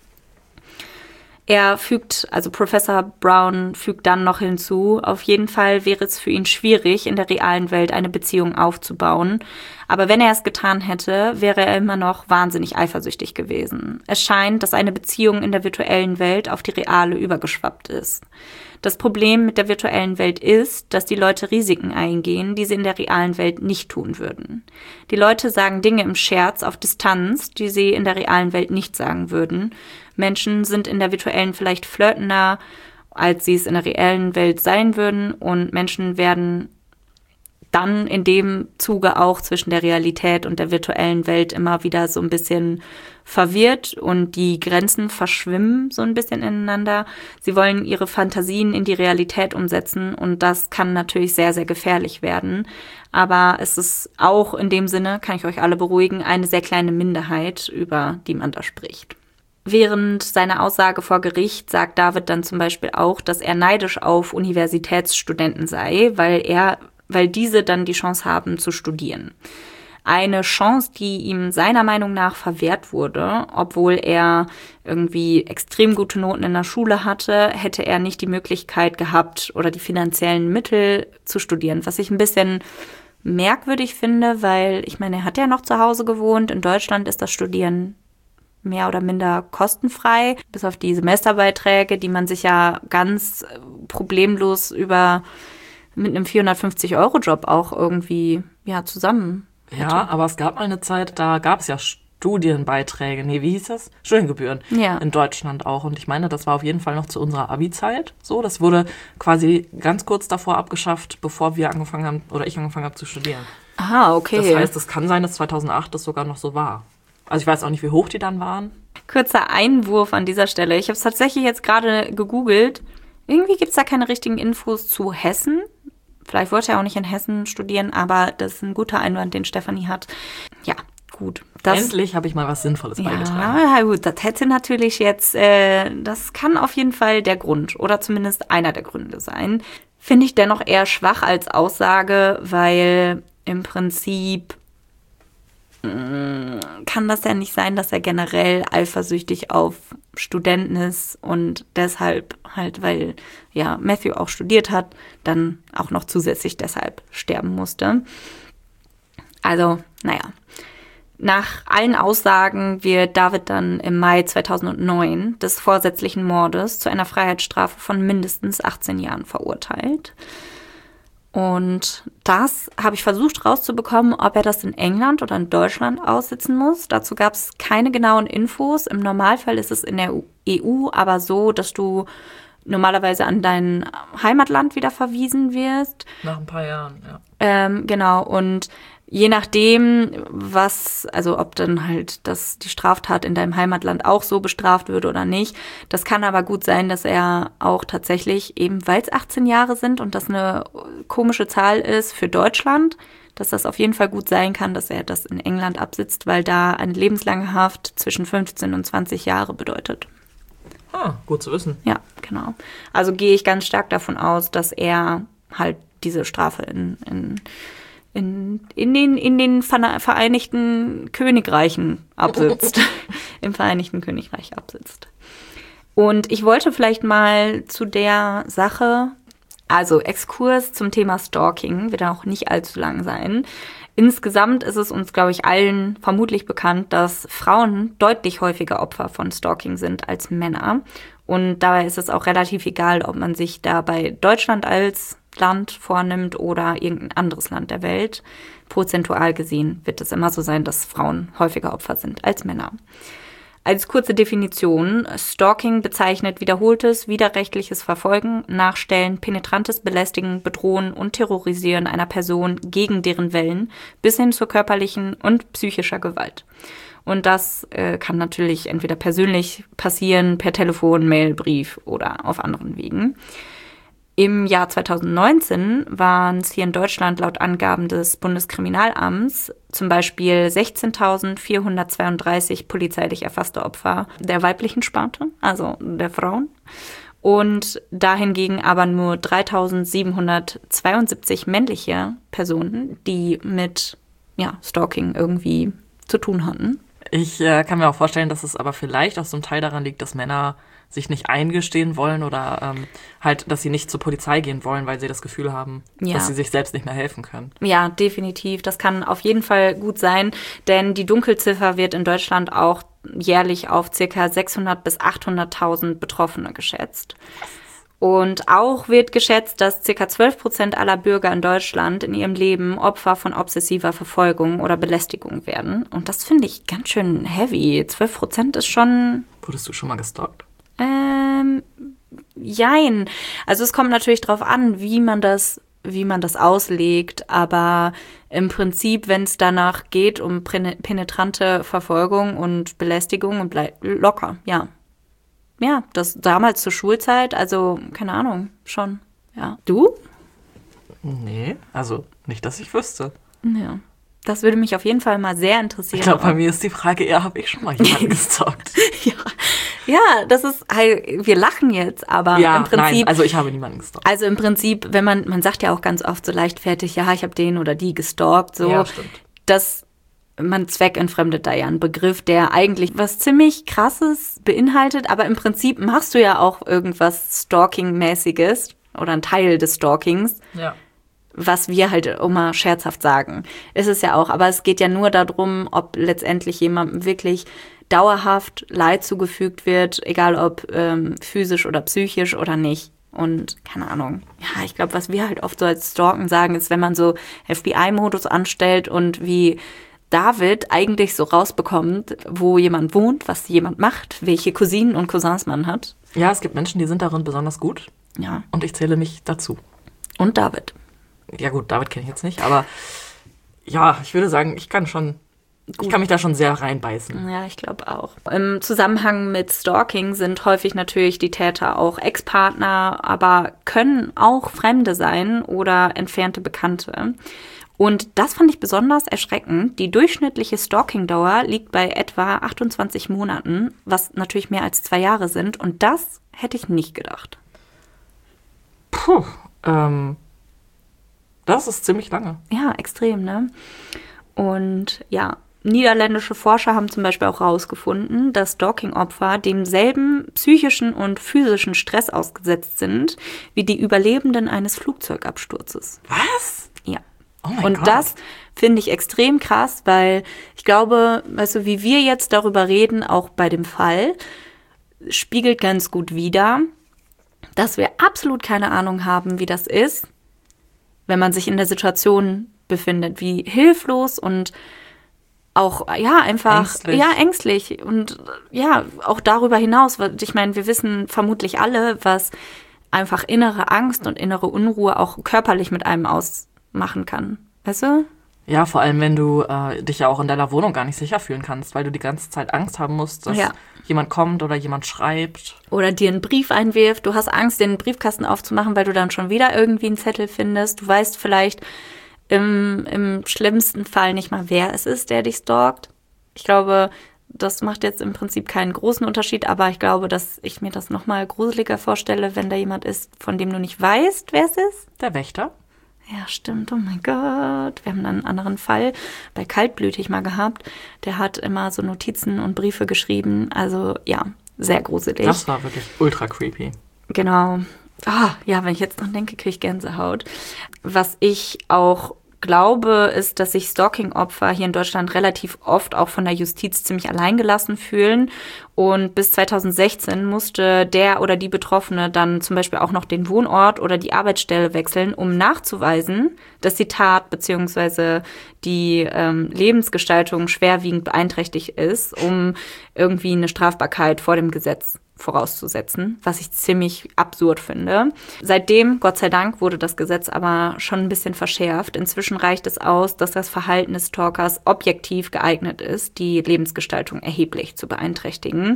Professor Brown fügt dann noch hinzu, auf jeden Fall wäre es für ihn schwierig, in der realen Welt eine Beziehung aufzubauen. Aber wenn er es getan hätte, wäre er immer noch wahnsinnig eifersüchtig gewesen. Es scheint, dass eine Beziehung in der virtuellen Welt auf die reale übergeschwappt ist. Das Problem mit der virtuellen Welt ist, dass die Leute Risiken eingehen, die sie in der realen Welt nicht tun würden. Die Leute sagen Dinge im Scherz auf Distanz, die sie in der realen Welt nicht sagen würden. Menschen sind in der virtuellen vielleicht flirtender, als sie es in der reellen Welt sein würden. Und Menschen werden dann in dem Zuge auch zwischen der Realität und der virtuellen Welt immer wieder so ein bisschen verwirrt und die Grenzen verschwimmen so ein bisschen ineinander. Sie wollen ihre Fantasien in die Realität umsetzen und das kann natürlich sehr, sehr gefährlich werden. Aber es ist auch in dem Sinne, kann ich euch alle beruhigen, eine sehr kleine Minderheit, über die man da spricht. Während seiner Aussage vor Gericht sagt David dann zum Beispiel auch, dass er neidisch auf Universitätsstudenten sei, weil diese dann die Chance haben zu studieren. Eine Chance, die ihm seiner Meinung nach verwehrt wurde, obwohl er irgendwie extrem gute Noten in der Schule hatte, hätte er nicht die Möglichkeit gehabt oder die finanziellen Mittel zu studieren, was ich ein bisschen merkwürdig finde, weil ich meine, er hat ja noch zu Hause gewohnt. In Deutschland ist das Studieren mehr oder minder kostenfrei, bis auf die Semesterbeiträge, die man sich ja ganz problemlos mit einem 450-Euro-Job auch irgendwie zusammen hätte.
Ja, aber es gab mal eine Zeit, da gab es ja Studienbeiträge, wie hieß das? Studiengebühren in Deutschland auch. Und ich meine, das war auf jeden Fall noch zu unserer Abi-Zeit so. Das wurde quasi ganz kurz davor abgeschafft, bevor ich angefangen habe zu studieren.
Aha, okay.
Das heißt, es kann sein, dass 2008 das sogar noch so war. Also ich weiß auch nicht, wie hoch die dann waren.
Kurzer Einwurf an dieser Stelle. Ich habe es tatsächlich jetzt gerade gegoogelt. Irgendwie gibt es da keine richtigen Infos zu Hessen. Vielleicht wollte er auch nicht in Hessen studieren, aber das ist ein guter Einwand, den Stefanie hat. Ja, gut.
Endlich habe ich mal was Sinnvolles beigetragen.
Ja, gut, das hätte natürlich jetzt, das kann auf jeden Fall der Grund oder zumindest einer der Gründe sein. Finde ich dennoch eher schwach als Aussage, weil im Prinzip kann das ja nicht sein, dass er generell eifersüchtig auf Studenten ist und deshalb halt, weil Matthew auch studiert hat, dann auch noch zusätzlich deshalb sterben musste. Also, nach allen Aussagen wird David dann im Mai 2009 des vorsätzlichen Mordes zu einer Freiheitsstrafe von mindestens 18 Jahren verurteilt. Und das habe ich versucht rauszubekommen, ob er das in England oder in Deutschland aussitzen muss. Dazu gab es keine genauen Infos. Im Normalfall ist es in der EU aber so, dass du normalerweise an dein Heimatland wieder verwiesen wirst.
Nach ein paar Jahren, ja.
Genau, und je nachdem, ob dann halt die Straftat in deinem Heimatland auch so bestraft würde oder nicht. Das kann aber gut sein, dass er auch tatsächlich, eben weil es 18 Jahre sind und das eine komische Zahl ist für Deutschland, dass das auf jeden Fall gut sein kann, dass er das in England absitzt, weil da eine lebenslange Haft zwischen 15 und 20 Jahre bedeutet.
Gut zu wissen.
Ja, genau. Also gehe ich ganz stark davon aus, dass er halt diese Strafe in den Vereinigten Königreichen absitzt. Im Vereinigten Königreich absitzt. Und ich wollte vielleicht mal zu der Sache, also Exkurs zum Thema Stalking, wird auch nicht allzu lang sein. Insgesamt ist es uns, glaube ich, allen vermutlich bekannt, dass Frauen deutlich häufiger Opfer von Stalking sind als Männer. Und dabei ist es auch relativ egal, ob man sich da bei Deutschland als Land vornimmt oder irgendein anderes Land der Welt. Prozentual gesehen wird es immer so sein, dass Frauen häufiger Opfer sind als Männer. Als kurze Definition: Stalking bezeichnet wiederholtes, widerrechtliches Verfolgen, Nachstellen, penetrantes Belästigen, Bedrohen und Terrorisieren einer Person gegen deren Willen bis hin zur körperlichen und psychischer Gewalt. Und das kann natürlich entweder persönlich passieren, per Telefon, Mail, Brief oder auf anderen Wegen. Im Jahr 2019 waren es hier in Deutschland laut Angaben des Bundeskriminalamts zum Beispiel 16.432 polizeilich erfasste Opfer der weiblichen Sparte, also der Frauen. Und dahingegen aber nur 3.772 männliche Personen, die mit Stalking irgendwie zu tun hatten.
Ich kann mir auch vorstellen, dass es aber vielleicht auch so ein Teil daran liegt, dass Männer sich nicht eingestehen wollen oder dass sie nicht zur Polizei gehen wollen, weil sie das Gefühl haben, dass sie sich selbst nicht mehr helfen können.
Ja, definitiv. Das kann auf jeden Fall gut sein, denn die Dunkelziffer wird in Deutschland auch jährlich auf ca. 600.000 bis 800.000 Betroffene geschätzt. Und auch wird geschätzt, dass ca. 12% aller Bürger in Deutschland in ihrem Leben Opfer von obsessiver Verfolgung oder Belästigung werden. Und das finde ich ganz schön heavy. 12% ist schon...
Wurdest du schon mal gestalkt?
Jein. Also es kommt natürlich drauf an, wie man das auslegt, aber im Prinzip, wenn es danach geht um penetrante Verfolgung und Belästigung und locker, ja. Ja, das damals zur Schulzeit, also keine Ahnung, schon, ja. Du?
Nee, also nicht, dass ich wüsste.
Ja. Das würde mich auf jeden Fall mal sehr interessieren.
Ich glaube, bei mir ist die Frage eher, habe ich schon mal jemanden gestalkt?
Ja, das ist halt, wir lachen jetzt, aber im Prinzip...
Nein, also ich habe niemanden gestalkt.
Also im Prinzip, wenn man sagt ja auch ganz oft so leichtfertig, ja, ich habe den oder die gestalkt, so.
Ja, stimmt.
Man zweckentfremdet da ja einen Begriff, der eigentlich was ziemlich Krasses beinhaltet, aber im Prinzip machst du ja auch irgendwas Stalking-mäßiges oder ein Teil des Stalkings.
Ja.
was wir halt immer scherzhaft sagen. Ist es ja auch, aber es geht ja nur darum, ob letztendlich jemandem wirklich dauerhaft Leid zugefügt wird, egal ob physisch oder psychisch oder nicht. Und keine Ahnung. Ja, ich glaube, was wir halt oft so als Stalken sagen, ist, wenn man so FBI-Modus anstellt und wie David eigentlich so rausbekommt, wo jemand wohnt, was jemand macht, welche Cousinen und Cousins man hat.
Ja, es gibt Menschen, die sind darin besonders gut.
Ja.
Und ich zähle mich dazu.
Und David.
Ja gut, David kenne ich jetzt nicht, aber ja, ich würde sagen, ich kann mich da schon sehr reinbeißen.
Ja, ich glaube auch. Im Zusammenhang mit Stalking sind häufig natürlich die Täter auch Ex-Partner, aber können auch Fremde sein oder entfernte Bekannte. Und das fand ich besonders erschreckend. Die durchschnittliche Stalking-Dauer liegt bei etwa 28 Monaten, was natürlich mehr als 2 Jahre sind. Und das hätte ich nicht gedacht.
Puh, das ist ziemlich lange.
Ja, extrem, ne? Und ja, niederländische Forscher haben zum Beispiel auch herausgefunden, dass Stalking-Opfer demselben psychischen und physischen Stress ausgesetzt sind, wie die Überlebenden eines Flugzeugabsturzes.
Was?
Ja.
Oh mein
Und
Gott.
das finde ich extrem krass, weil ich glaube, weißt du, wie wir jetzt darüber reden, auch bei dem Fall, spiegelt ganz gut wider, dass wir absolut keine Ahnung haben, wie das ist, wenn man sich in der Situation befindet, wie hilflos und auch, ja, einfach,
Ängstlich.
ja, ängstlich und ja, auch darüber hinaus, weil ich meine, wir wissen vermutlich alle, was einfach innere Angst und innere Unruhe auch körperlich mit einem ausmachen kann. Weißt du?
Ja, vor allem, wenn du dich ja auch in deiner Wohnung gar nicht sicher fühlen kannst, weil du die ganze Zeit Angst haben musst, dass jemand kommt oder jemand schreibt.
Oder dir einen Brief einwirft. Du hast Angst, den Briefkasten aufzumachen, weil du dann schon wieder irgendwie einen Zettel findest. Du weißt vielleicht im schlimmsten Fall nicht mal, wer es ist, der dich stalkt. Ich glaube, das macht jetzt im Prinzip keinen großen Unterschied, aber ich glaube, dass ich mir das nochmal gruseliger vorstelle, wenn da jemand ist, von dem du nicht weißt, wer es ist.
Der Wächter.
Ja, stimmt. Oh mein Gott. Wir haben dann einen anderen Fall bei Kaltblütig mal gehabt. Der hat immer so Notizen und Briefe geschrieben. Also ja, sehr gruselig.
Das war wirklich ultra creepy.
Genau. Ah, ja, wenn ich jetzt dran denke, kriege ich Gänsehaut. Was ich auch glaube, ist, dass sich Stalking-Opfer hier in Deutschland relativ oft auch von der Justiz ziemlich alleingelassen fühlen. Und bis 2016 musste der oder die Betroffene dann zum Beispiel auch noch den Wohnort oder die Arbeitsstelle wechseln, um nachzuweisen, dass die Tat bzw. die Lebensgestaltung schwerwiegend beeinträchtigt ist, um irgendwie eine Strafbarkeit vor dem Gesetz vorauszusetzen, was ich ziemlich absurd finde. Seitdem, Gott sei Dank, wurde das Gesetz aber schon ein bisschen verschärft. Inzwischen reicht es aus, dass das Verhalten des Stalkers objektiv geeignet ist, die Lebensgestaltung erheblich zu beeinträchtigen.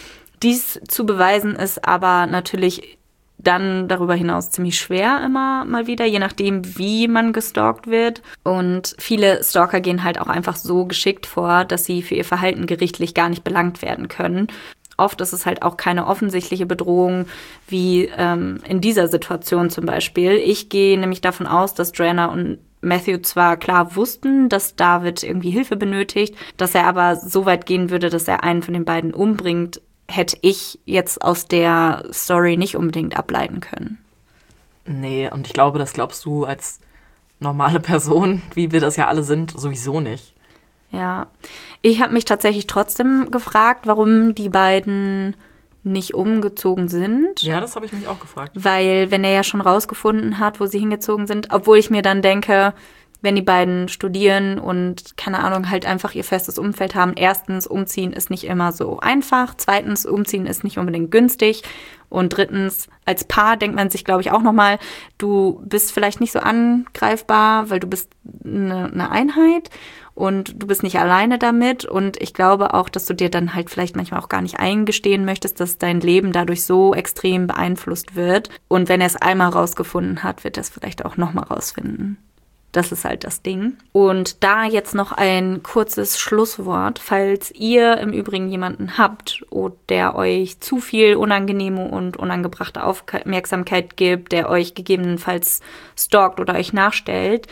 Dies zu beweisen ist aber natürlich dann darüber hinaus ziemlich schwer immer mal wieder, je nachdem, wie man gestalkt wird. Und viele Stalker gehen halt auch einfach so geschickt vor, dass sie für ihr Verhalten gerichtlich gar nicht belangt werden können. Oft ist es halt auch keine offensichtliche Bedrohung, wie in dieser Situation zum Beispiel. Ich gehe nämlich davon aus, dass Joanna und Matthew zwar klar wussten, dass David irgendwie Hilfe benötigt, dass er aber so weit gehen würde, dass er einen von den beiden umbringt, hätte ich jetzt aus der Story nicht unbedingt ableiten können.
Nee, und ich glaube, das glaubst du als normale Person, wie wir das ja alle sind, sowieso nicht.
Ja, ich habe mich tatsächlich trotzdem gefragt, warum die beiden nicht umgezogen sind.
Ja, das habe ich mich auch gefragt.
Weil, wenn er ja schon rausgefunden hat, wo sie hingezogen sind, obwohl ich mir dann denke, wenn die beiden studieren und, keine Ahnung, halt einfach ihr festes Umfeld haben. Erstens, umziehen ist nicht immer so einfach. Zweitens, umziehen ist nicht unbedingt günstig. Und drittens, als Paar denkt man sich, glaube ich, auch nochmal, du bist vielleicht nicht so angreifbar, weil du bist eine Einheit und du bist nicht alleine damit. Und ich glaube auch, dass du dir dann halt vielleicht manchmal auch gar nicht eingestehen möchtest, dass dein Leben dadurch so extrem beeinflusst wird. Und wenn er es einmal rausgefunden hat, wird er es vielleicht auch nochmal rausfinden. Das ist halt das Ding. Und da jetzt noch ein kurzes Schlusswort. Falls ihr im Übrigen jemanden habt, der euch zu viel unangenehme und unangebrachte Aufmerksamkeit gibt, der euch gegebenenfalls stalkt oder euch nachstellt,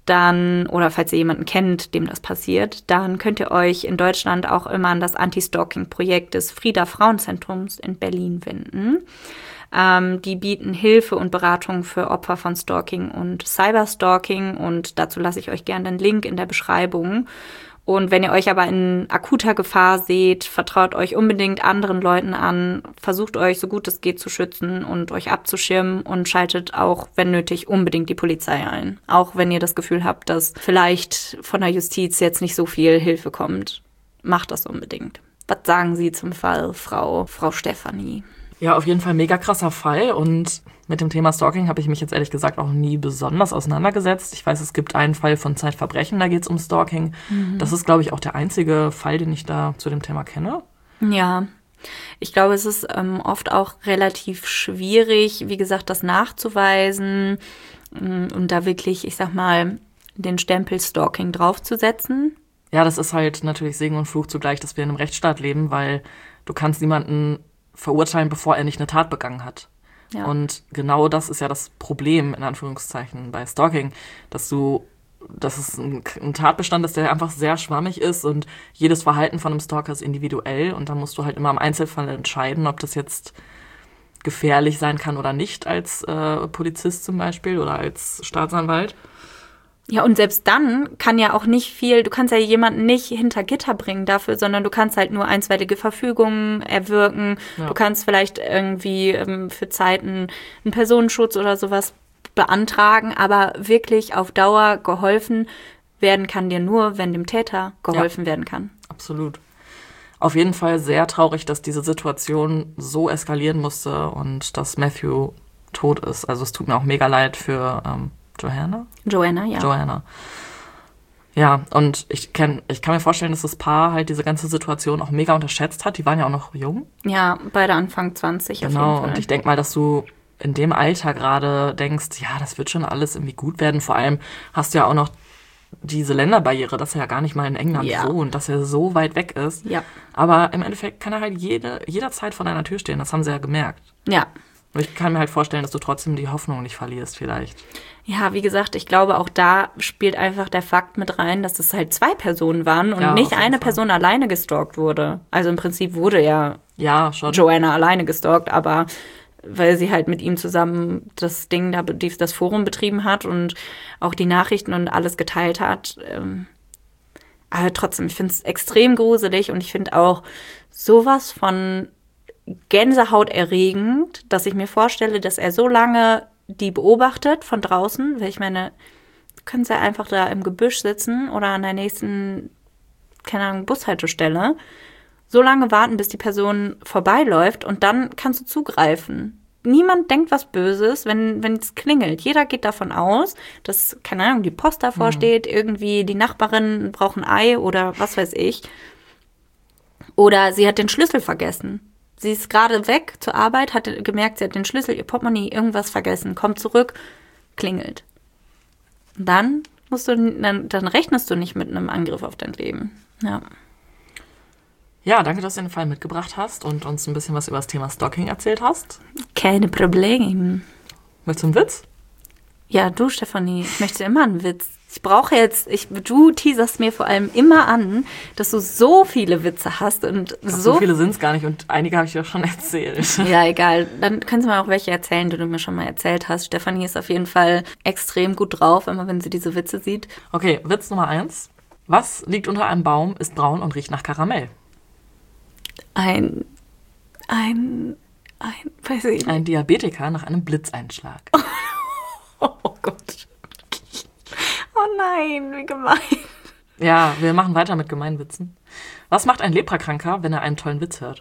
dann, oder falls ihr jemanden kennt, dem das passiert, dann könnt ihr euch in Deutschland auch immer an das Anti-Stalking-Projekt des Frieda-Frauenzentrums in Berlin wenden. Die bieten Hilfe und Beratung für Opfer von Stalking und Cyberstalking und dazu lasse ich euch gerne den Link in der Beschreibung. Und wenn ihr euch aber in akuter Gefahr seht, vertraut euch unbedingt anderen Leuten an, versucht euch so gut es geht zu schützen und euch abzuschirmen und schaltet auch, wenn nötig, unbedingt die Polizei ein. Auch wenn ihr das Gefühl habt, dass vielleicht von der Justiz jetzt nicht so viel Hilfe kommt, macht das unbedingt. Was sagen Sie zum Fall, Frau Stefanie?
Ja, auf jeden Fall mega krasser Fall und mit dem Thema Stalking habe ich mich jetzt ehrlich gesagt auch nie besonders auseinandergesetzt. Ich weiß, es gibt einen Fall von Zeitverbrechen, da geht es um Stalking. Das ist, glaube ich, auch der einzige Fall, den ich da zu dem Thema kenne.
Ja, ich glaube, es ist oft auch relativ schwierig, wie gesagt, das nachzuweisen und da wirklich, ich sag mal, den Stempel Stalking draufzusetzen.
Ja, das ist halt natürlich Segen und Fluch zugleich, dass wir in einem Rechtsstaat leben, weil du kannst niemanden verurteilen, bevor er nicht eine Tat begangen hat. Ja. Und genau das ist ja das Problem, in Anführungszeichen, bei Stalking, dass es ein Tatbestand ist, der einfach sehr schwammig ist und jedes Verhalten von einem Stalker ist individuell und dann musst du halt immer im Einzelfall entscheiden, ob das jetzt gefährlich sein kann oder nicht als Polizist zum Beispiel oder als Staatsanwalt.
Ja, und selbst dann kann ja auch nicht viel, du kannst ja jemanden nicht hinter Gitter bringen dafür, sondern du kannst halt nur einstweilige Verfügungen erwirken. Ja. Du kannst vielleicht irgendwie für Zeiten einen Personenschutz oder sowas beantragen, aber wirklich auf Dauer geholfen werden kann dir nur, wenn dem Täter geholfen werden kann.
Absolut. Auf jeden Fall sehr traurig, dass diese Situation so eskalieren musste und dass Matthew tot ist. Also es tut mir auch mega leid für Joanna, ja. Joanna. Ja, und ich kann mir vorstellen, dass das Paar halt diese ganze Situation auch mega unterschätzt hat. Die waren ja auch noch jung.
Ja, beide Anfang 20 auf jeden Fall.
Genau, und ich denke mal, dass du in dem Alter gerade denkst, ja, das wird schon alles irgendwie gut werden. Vor allem hast du ja auch noch diese Länderbarriere, dass er ja gar nicht mal in England wohnt, dass er so weit weg ist.
Ja.
Aber im Endeffekt kann er halt jederzeit vor deiner Tür stehen. Das haben sie ja gemerkt.
Ja.
Und ich kann mir halt vorstellen, dass du trotzdem die Hoffnung nicht verlierst vielleicht.
Ja, wie gesagt, ich glaube, auch da spielt einfach der Fakt mit rein, dass es halt 2 Personen waren und nicht eine Person alleine gestalkt wurde. Also im Prinzip wurde schon Joanna alleine gestalkt, aber weil sie halt mit ihm zusammen das Ding da, das Forum betrieben hat und auch die Nachrichten und alles geteilt hat. Aber trotzdem, ich finde es extrem gruselig und ich finde auch sowas von gänsehaut-erregend, dass ich mir vorstelle, dass er so lange die beobachtet von draußen, weil ich meine, können sie einfach da im Gebüsch sitzen oder an der nächsten, keine Ahnung, Bushaltestelle, so lange warten, bis die Person vorbeiläuft und dann kannst du zugreifen. Niemand denkt was Böses, wenn es klingelt. Jeder geht davon aus, dass, keine Ahnung, die Post davor steht, irgendwie die Nachbarin braucht ein Ei oder was weiß ich. Oder sie hat den Schlüssel vergessen. Sie ist gerade weg zur Arbeit, hat gemerkt, sie hat den Schlüssel, ihr Portemonnaie, irgendwas vergessen, kommt zurück, klingelt. Und dann dann rechnest du nicht mit einem Angriff auf dein Leben. Ja.
Ja, danke, dass du den Fall mitgebracht hast und uns ein bisschen was über das Thema Stalking erzählt hast.
Keine Probleme.
Willst du einen Witz?
Ja, du, Stefanie, ich möchte immer einen Witz. Du teaserst mir vor allem immer an, dass du so viele Witze hast. Und
so viele sind es gar nicht und einige habe ich dir schon erzählt.
Ja, egal. Dann kannst du mir auch welche erzählen, die du mir schon mal erzählt hast. Stefanie ist auf jeden Fall extrem gut drauf, immer wenn sie diese Witze sieht.
Okay, Witz Nummer 1. Was liegt unter einem Baum, ist braun und riecht nach Karamell?
Ein
Diabetiker nach einem Blitzeinschlag.
Oh Gott. Oh nein, wie gemein.
Ja, wir machen weiter mit Gemeinwitzen. Was macht ein Leprakranker, wenn er einen tollen Witz hört?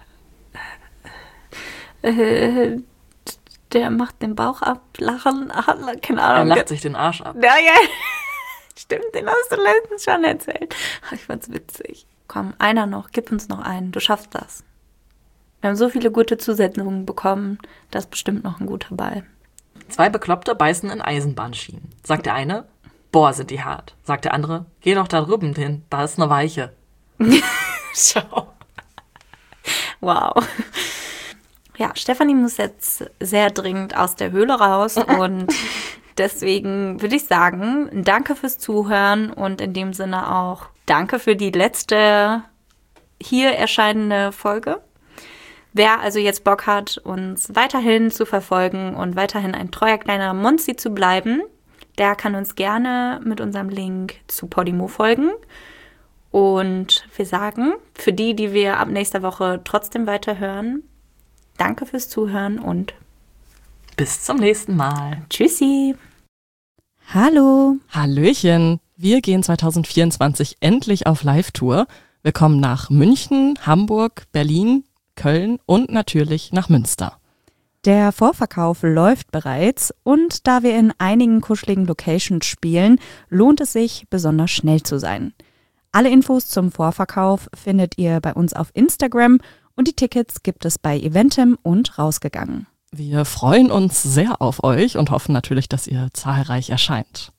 Der macht den Bauch ab, lachen, keine Ahnung.
Er lacht sich den Arsch ab.
Ja. Stimmt, den hast du letztens schon erzählt. Ich fand's witzig. Komm, einer noch, gib uns noch einen, du schaffst das. Wir haben so viele gute Zusetzungen bekommen, da ist bestimmt noch ein guter bei.
2 Bekloppte beißen in Eisenbahnschienen. Sagt der eine, boah, sind die hart. Sagt der andere, geh doch da drüben hin, da ist eine Weiche.
Schau. Wow. Ja, Stefanie muss jetzt sehr dringend aus der Höhle raus und deswegen würde ich sagen, danke fürs Zuhören und in dem Sinne auch danke für die letzte hier erscheinende Folge. Wer also jetzt Bock hat, uns weiterhin zu verfolgen und weiterhin ein treuer kleiner Monzi zu bleiben, der kann uns gerne mit unserem Link zu Podimo folgen. Und wir sagen, für die wir ab nächster Woche trotzdem weiterhören, danke fürs Zuhören und
bis zum nächsten Mal.
Tschüssi.
Hallo.
Hallöchen. Wir gehen 2024 endlich auf Live-Tour. Wir kommen nach München, Hamburg, Berlin, Köln und natürlich nach Münster.
Der Vorverkauf läuft bereits und da wir in einigen kuscheligen Locations spielen, lohnt es sich, besonders schnell zu sein. Alle Infos zum Vorverkauf findet ihr bei uns auf Instagram und die Tickets gibt es bei Eventim und Rausgegangen.
Wir freuen uns sehr auf euch und hoffen natürlich, dass ihr zahlreich erscheint.